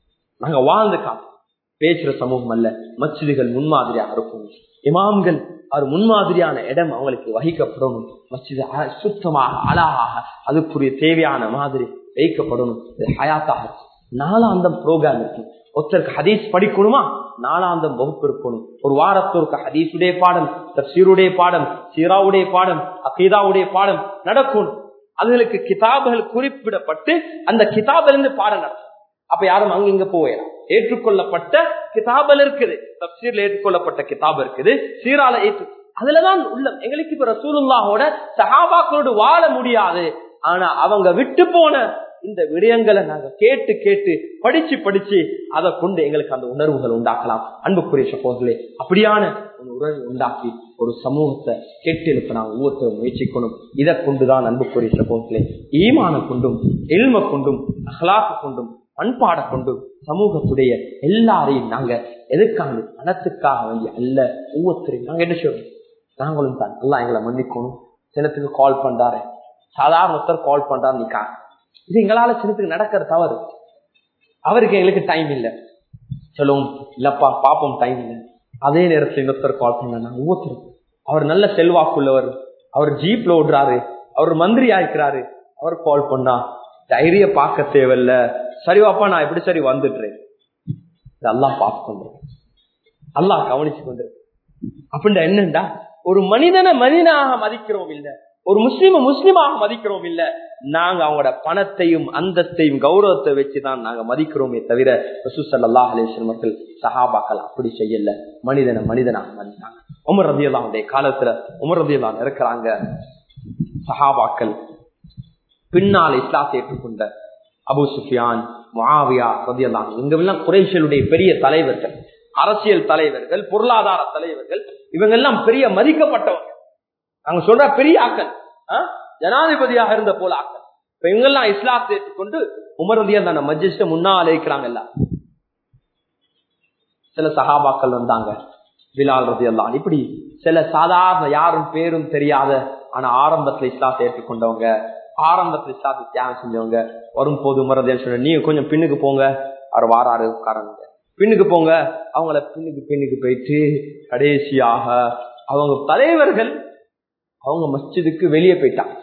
காணும். பேசுற சமூகம் அல்ல. மஸ்ஜிதுகள் முன்மாதிரியாக இருக்கும். இமாம்கள் அவர் முன்மாதிரியான இடம் அவங்களுக்கு வகிக்கப்படணும். மஸ்ஜித் சுத்தமாக அழகாக அதுக்குரிய தேவையான மாதிரி வைக்கப்படணும். ஹயாத்தாக 4ஆம் புரோகிராம் இருக்கு. ஒருத்தருக்கு ஹதீஸ் படிக்கணுமா 4ஆம் வகுப்பு இருக்கணும். ஒரு வாரத்திற்கு ஹதீஸுடைய பாடம், தஃசீருடைய பாடம், சீராவுடைய பாடம், அகீதாவுடைய பாடம் நடக்கணும். அதுகளுக்கு கிதாபுகள் குறிப்பிடப்பட்டு அந்த கிதாபிலிருந்து பாடம் நடக்கும். அப்ப யாரும் அங்கிங்க போயிடலாம். ஏற்றுக்கொள்ளப்பட்ட கிதாபல் இருக்குது, தஃசீர்ல ஏற்றுக்கொள்ளப்பட்ட கிதாப் இருக்குது, சீரால அதுலதான் உள்ள. எங்களுக்கு இப்ப ரசூலுல்லாஹோட சஹாபாக்களோடு வாழ முடியாது. ஆனா அவங்க விட்டு போன இந்த விடயங்களை நாங்க கேட்டு கேட்டு படிச்சு படிச்சு அதை கொண்டு எங்களுக்கு அந்த உணர்வுகள் உண்டாக்கலாம். அன்புக்குரிய சகோதரர்களே, அப்படியான ஒரு உணர்வு உண்டாக்கி ஒரு சமூகத்தை கேட்டெழுப்ப நாங்கள் ஒவ்வொருத்தரும் முயற்சிக்கணும். இதை கொண்டுதான் அன்புக்குரிய சகோதரர்களே, ஈமான கொண்டும் இல்ம கொண்டும் அஹ்லாக் கொண்டும் பண்பாட கொண்டும் சமூகத்துடைய எல்லாரையும் நாங்க எதுக்காக பணத்துக்காக வேண்டிய அல்ல, ஒவ்வொருத்தரையும் நாங்க என்ன சொல்றோம், நாங்களும் தான் எல்லாம் எங்களை மன்னிக்கணும். சிலத்துக்கு கால் பண்றாரு, சாதாரண ஒருத்தர் கால் பண்றாரு நிக்கா, இது எங்களால சிலத்துக்கு நடக்கிற தவறு. அவருக்கு எங்களுக்கு டைம் இல்லை சொல்லுவோம், இல்லப்பா பாப்போம் டைம் இல்லை. அதே நேரத்தில் இன்னொருத்தர் கால் பண்ணா ஒவ்வொருத்தரும் அவர் நல்ல செல்வாக்குள்ளவர், அவர் ஜீப்ல ஓடுறாரு, அவர் மந்திரி ஆயிக்கிறாரு, அவர் கால் பண்ணா தைரிய பார்க்க தேவையில்ல, சரிவாப்பா நான் எப்படி சரி வந்துடுறேன், அல்லாஹ் பார்த்து கொண்டிருக்கேன், அல்லாஹ் கவனிச்சு கொண்டிருக்கேன். அப்படின்னா என்னண்டா, ஒரு மனிதனை மனிதனாக மதிக்கிறோம் இல்ல, ஒரு முஸ்லிமாக மதிக்கிறோம் இல்ல, நாங்க அவங்களோட பணத்தையும் அந்தத்தையும் கௌரவத்தை வச்சுதான் நாங்க மதிக்கிறோமே தவிர ரசூல் ஸல்லல்லாஹு அலைஹி வஸல்லம் அவர்கள் சஹாபாக்கள் அப்படி செய்யல, மனிதனாக மதித்தாங்க. உமர் ரலியல்லாஹு அன்ஹு காலத்துல உமர் ரலியல்லாஹு அன்ஹு இருக்கிறாங்க. சஹாபாக்கள் பின்னால் இஸ்லாத்தை ஏற்றுக்கொண்ட அபூ சுஃபியான், முஆவியா ரலியல்லாஹு அன்ஹு, இவங்கெல்லாம் குறைஷிகளுடைய பெரிய தலைவர்கள், அரசியல் தலைவர்கள், பொருளாதார தலைவர்கள், இவங்க எல்லாம் பெரிய மதிக்கப்பட்டவங்க. நாங்க சொல்ற பெரிய ஆக்கள், ஜனாதிபதியாக இருந்த போல ஆக்கள். இப்ப இவங்கெல்லாம் இஸ்லாத்தை ஏற்றுக்கொண்டு உமர் ரலியல்லாஹு அன்ஹு மஜ்லிஸ்ல முன்னால இருக்கிறாங்க. எல்லாம் சில சஹாபாக்கள் வந்தாங்க, பிலால் ரலியல்லாஹு அன்ஹு, இப்படி சில சாதாரண யாரும் பேரும் தெரியாத ஆனா ஆரம்பத்துல இஸ்லாத்தை ஏற்றுக்கொண்டவங்க, ஆரம்பத்துல இஸ்லாத்தை தியாகம் செஞ்சவங்க வரும் போது உமர் ரலியல்லாஹு அன்ஹு நீங்க கொஞ்சம் பின்னுக்கு போங்க, அவர் வாராரு உட்காரங்க, பின்னுக்கு போங்க. அவங்கள பின்னுக்கு போயிட்டு கடைசியாக அவங்க தலைவர்கள் அவங்க மஸ்ஜிதுக்கு வெளியே போயிட்டாங்க.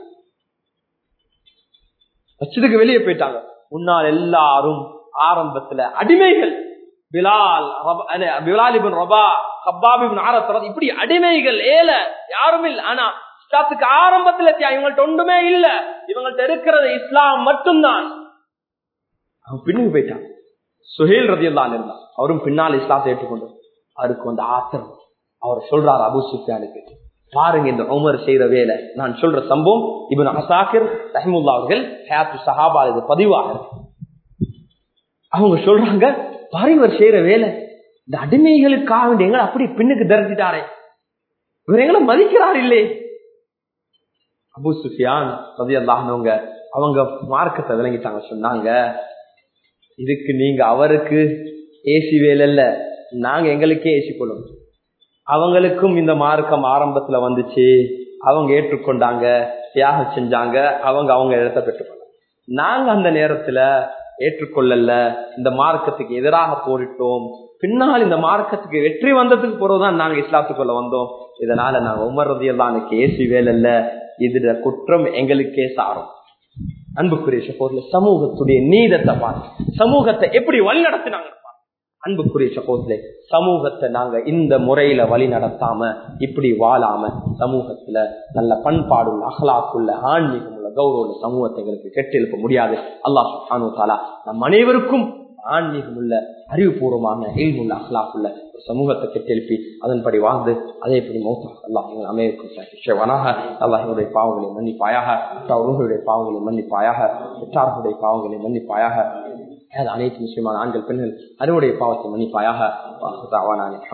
முன்னால் எல்லாரும் ஆரம்பத்துல அடிமைகள், பிலால் இப்னு ரபா, கப்பாப் இப்னு அரத், இப்படி அடிமைகள், ஏல யாரும் இல்ல. ஆனா இஸ்லாத்துக்கு ஆரம்பத்துல இவங்கள்ட்ட ஒன்றுமே இல்ல, இவங்கள்ட்ட இருக்கிறது இஸ்லாம் மட்டும்தான். அவங்க பின்னுக்கு போயிட்டாங்க. சுஹைல் ரலியல்லாஹு அன்ஹு இருந்தார், அவரும் பின்னால் இஸ்லாத்தை ஏற்றுக்கொண்டு அவருக்கு வந்து ஆத்திரம். அவர் சொல்றாரு அபூ சுஃபியானுக்கு, பாருங்க இந்த உமர் செய்யற வேலை. நான் சொல்ற சம்பவம் இப்னு அஸாகிர் ரஹிமஹுல்லாஹ் அவர்கள் ஹயாத்து ஸஹாபா இது பதிவாக அவங்க சொல்றாங்க, பாருங்க இவர் செய்யற வேலை, இந்த அடிமைகளுக்காக வேண்டிய எங்களை அப்படி பின்னுக்கு திரட்டிட்டாரே, இவர் எங்களை மதிக்கிறார் இல்லே. அபூ சுஃபியான் ரலியல்லாஹு அன்ஹு அவங்க மார்க்கத்தை விளங்கிட்டாங்க. சொன்னாங்க, இதுக்கு நீங்க அவருக்கு ஏசி வேலை இல்ல, நாங்க எங்களுக்கே ஏசி கொள்ளும். அவங்களுக்கும் இந்த மார்க்கம் ஆரம்பத்துல வந்துச்சு, அவங்க ஏற்றுக்கொண்டாங்க, தியாகம் செஞ்சாங்க, அவங்க இடத்தை பெற்றுக்கொண்டாங்க. நாங்க அந்த நேரத்துல ஏற்றுக்கொள்ளல, இந்த மார்க்கத்துக்கு எதிராக போரிட்டோம். பின்னால் இந்த மார்க்கத்துக்கு வெற்றி வந்ததுக்கு பிறகுதான் நாங்க இஸ்லாத்துக்குள்ள வந்தோம். இதனால நாங்க உமர் ரலியல்லாஹு அன்ஹு ஏசி வேலை இல்ல, இதுல குற்றம் எங்களுக்கே சாரும். அன்புக்குரிய சகோதரர்களே, சமூகத்துடைய நீதத்தை பார்த்து சமூகத்தை எப்படி வழி நடத்தினாங்க. அன்புக்குரிய சகோதரர்களே, சமூகத்தை நாங்க இந்த முறையில வழி நடத்தாம இப்படி வாழாம சமூகத்துல நல்ல பண்பாடுள்ள அகலாக்குள்ள ஆன்மீகம் உள்ள கௌரவ சமூகத்தை எங்களுக்கு கெட்டெழுப்ப முடியாது. அல்லாஹ் சுப்ஹானஹு வ தஆலா நம் அனைவருக்கும் ஆன்மீகம் உள்ள அறிவுபூர்வமான இல்முள்ள அகலாக்குள்ள ஒரு சமூகத்தை கெட்டெழுப்பி அதன்படி வாழ்ந்து அதேபடி மௌத்தா அல்லாஹ் எங்கள் அனைவருக்கும் அல்லாஹ் என்னுடைய பாவங்களை மன்னிப்பாயாக, அவர்களுடைய பாவங்களை மன்னிப்பாயாக, பெற்றார்களுடைய பாவங்களை மன்னிப்பாயாக, அனைத்து முஸ்லிமான ஆண்கள் பெண்கள் அறுவடைய பாவத்தை மன்னிப்பாயாக.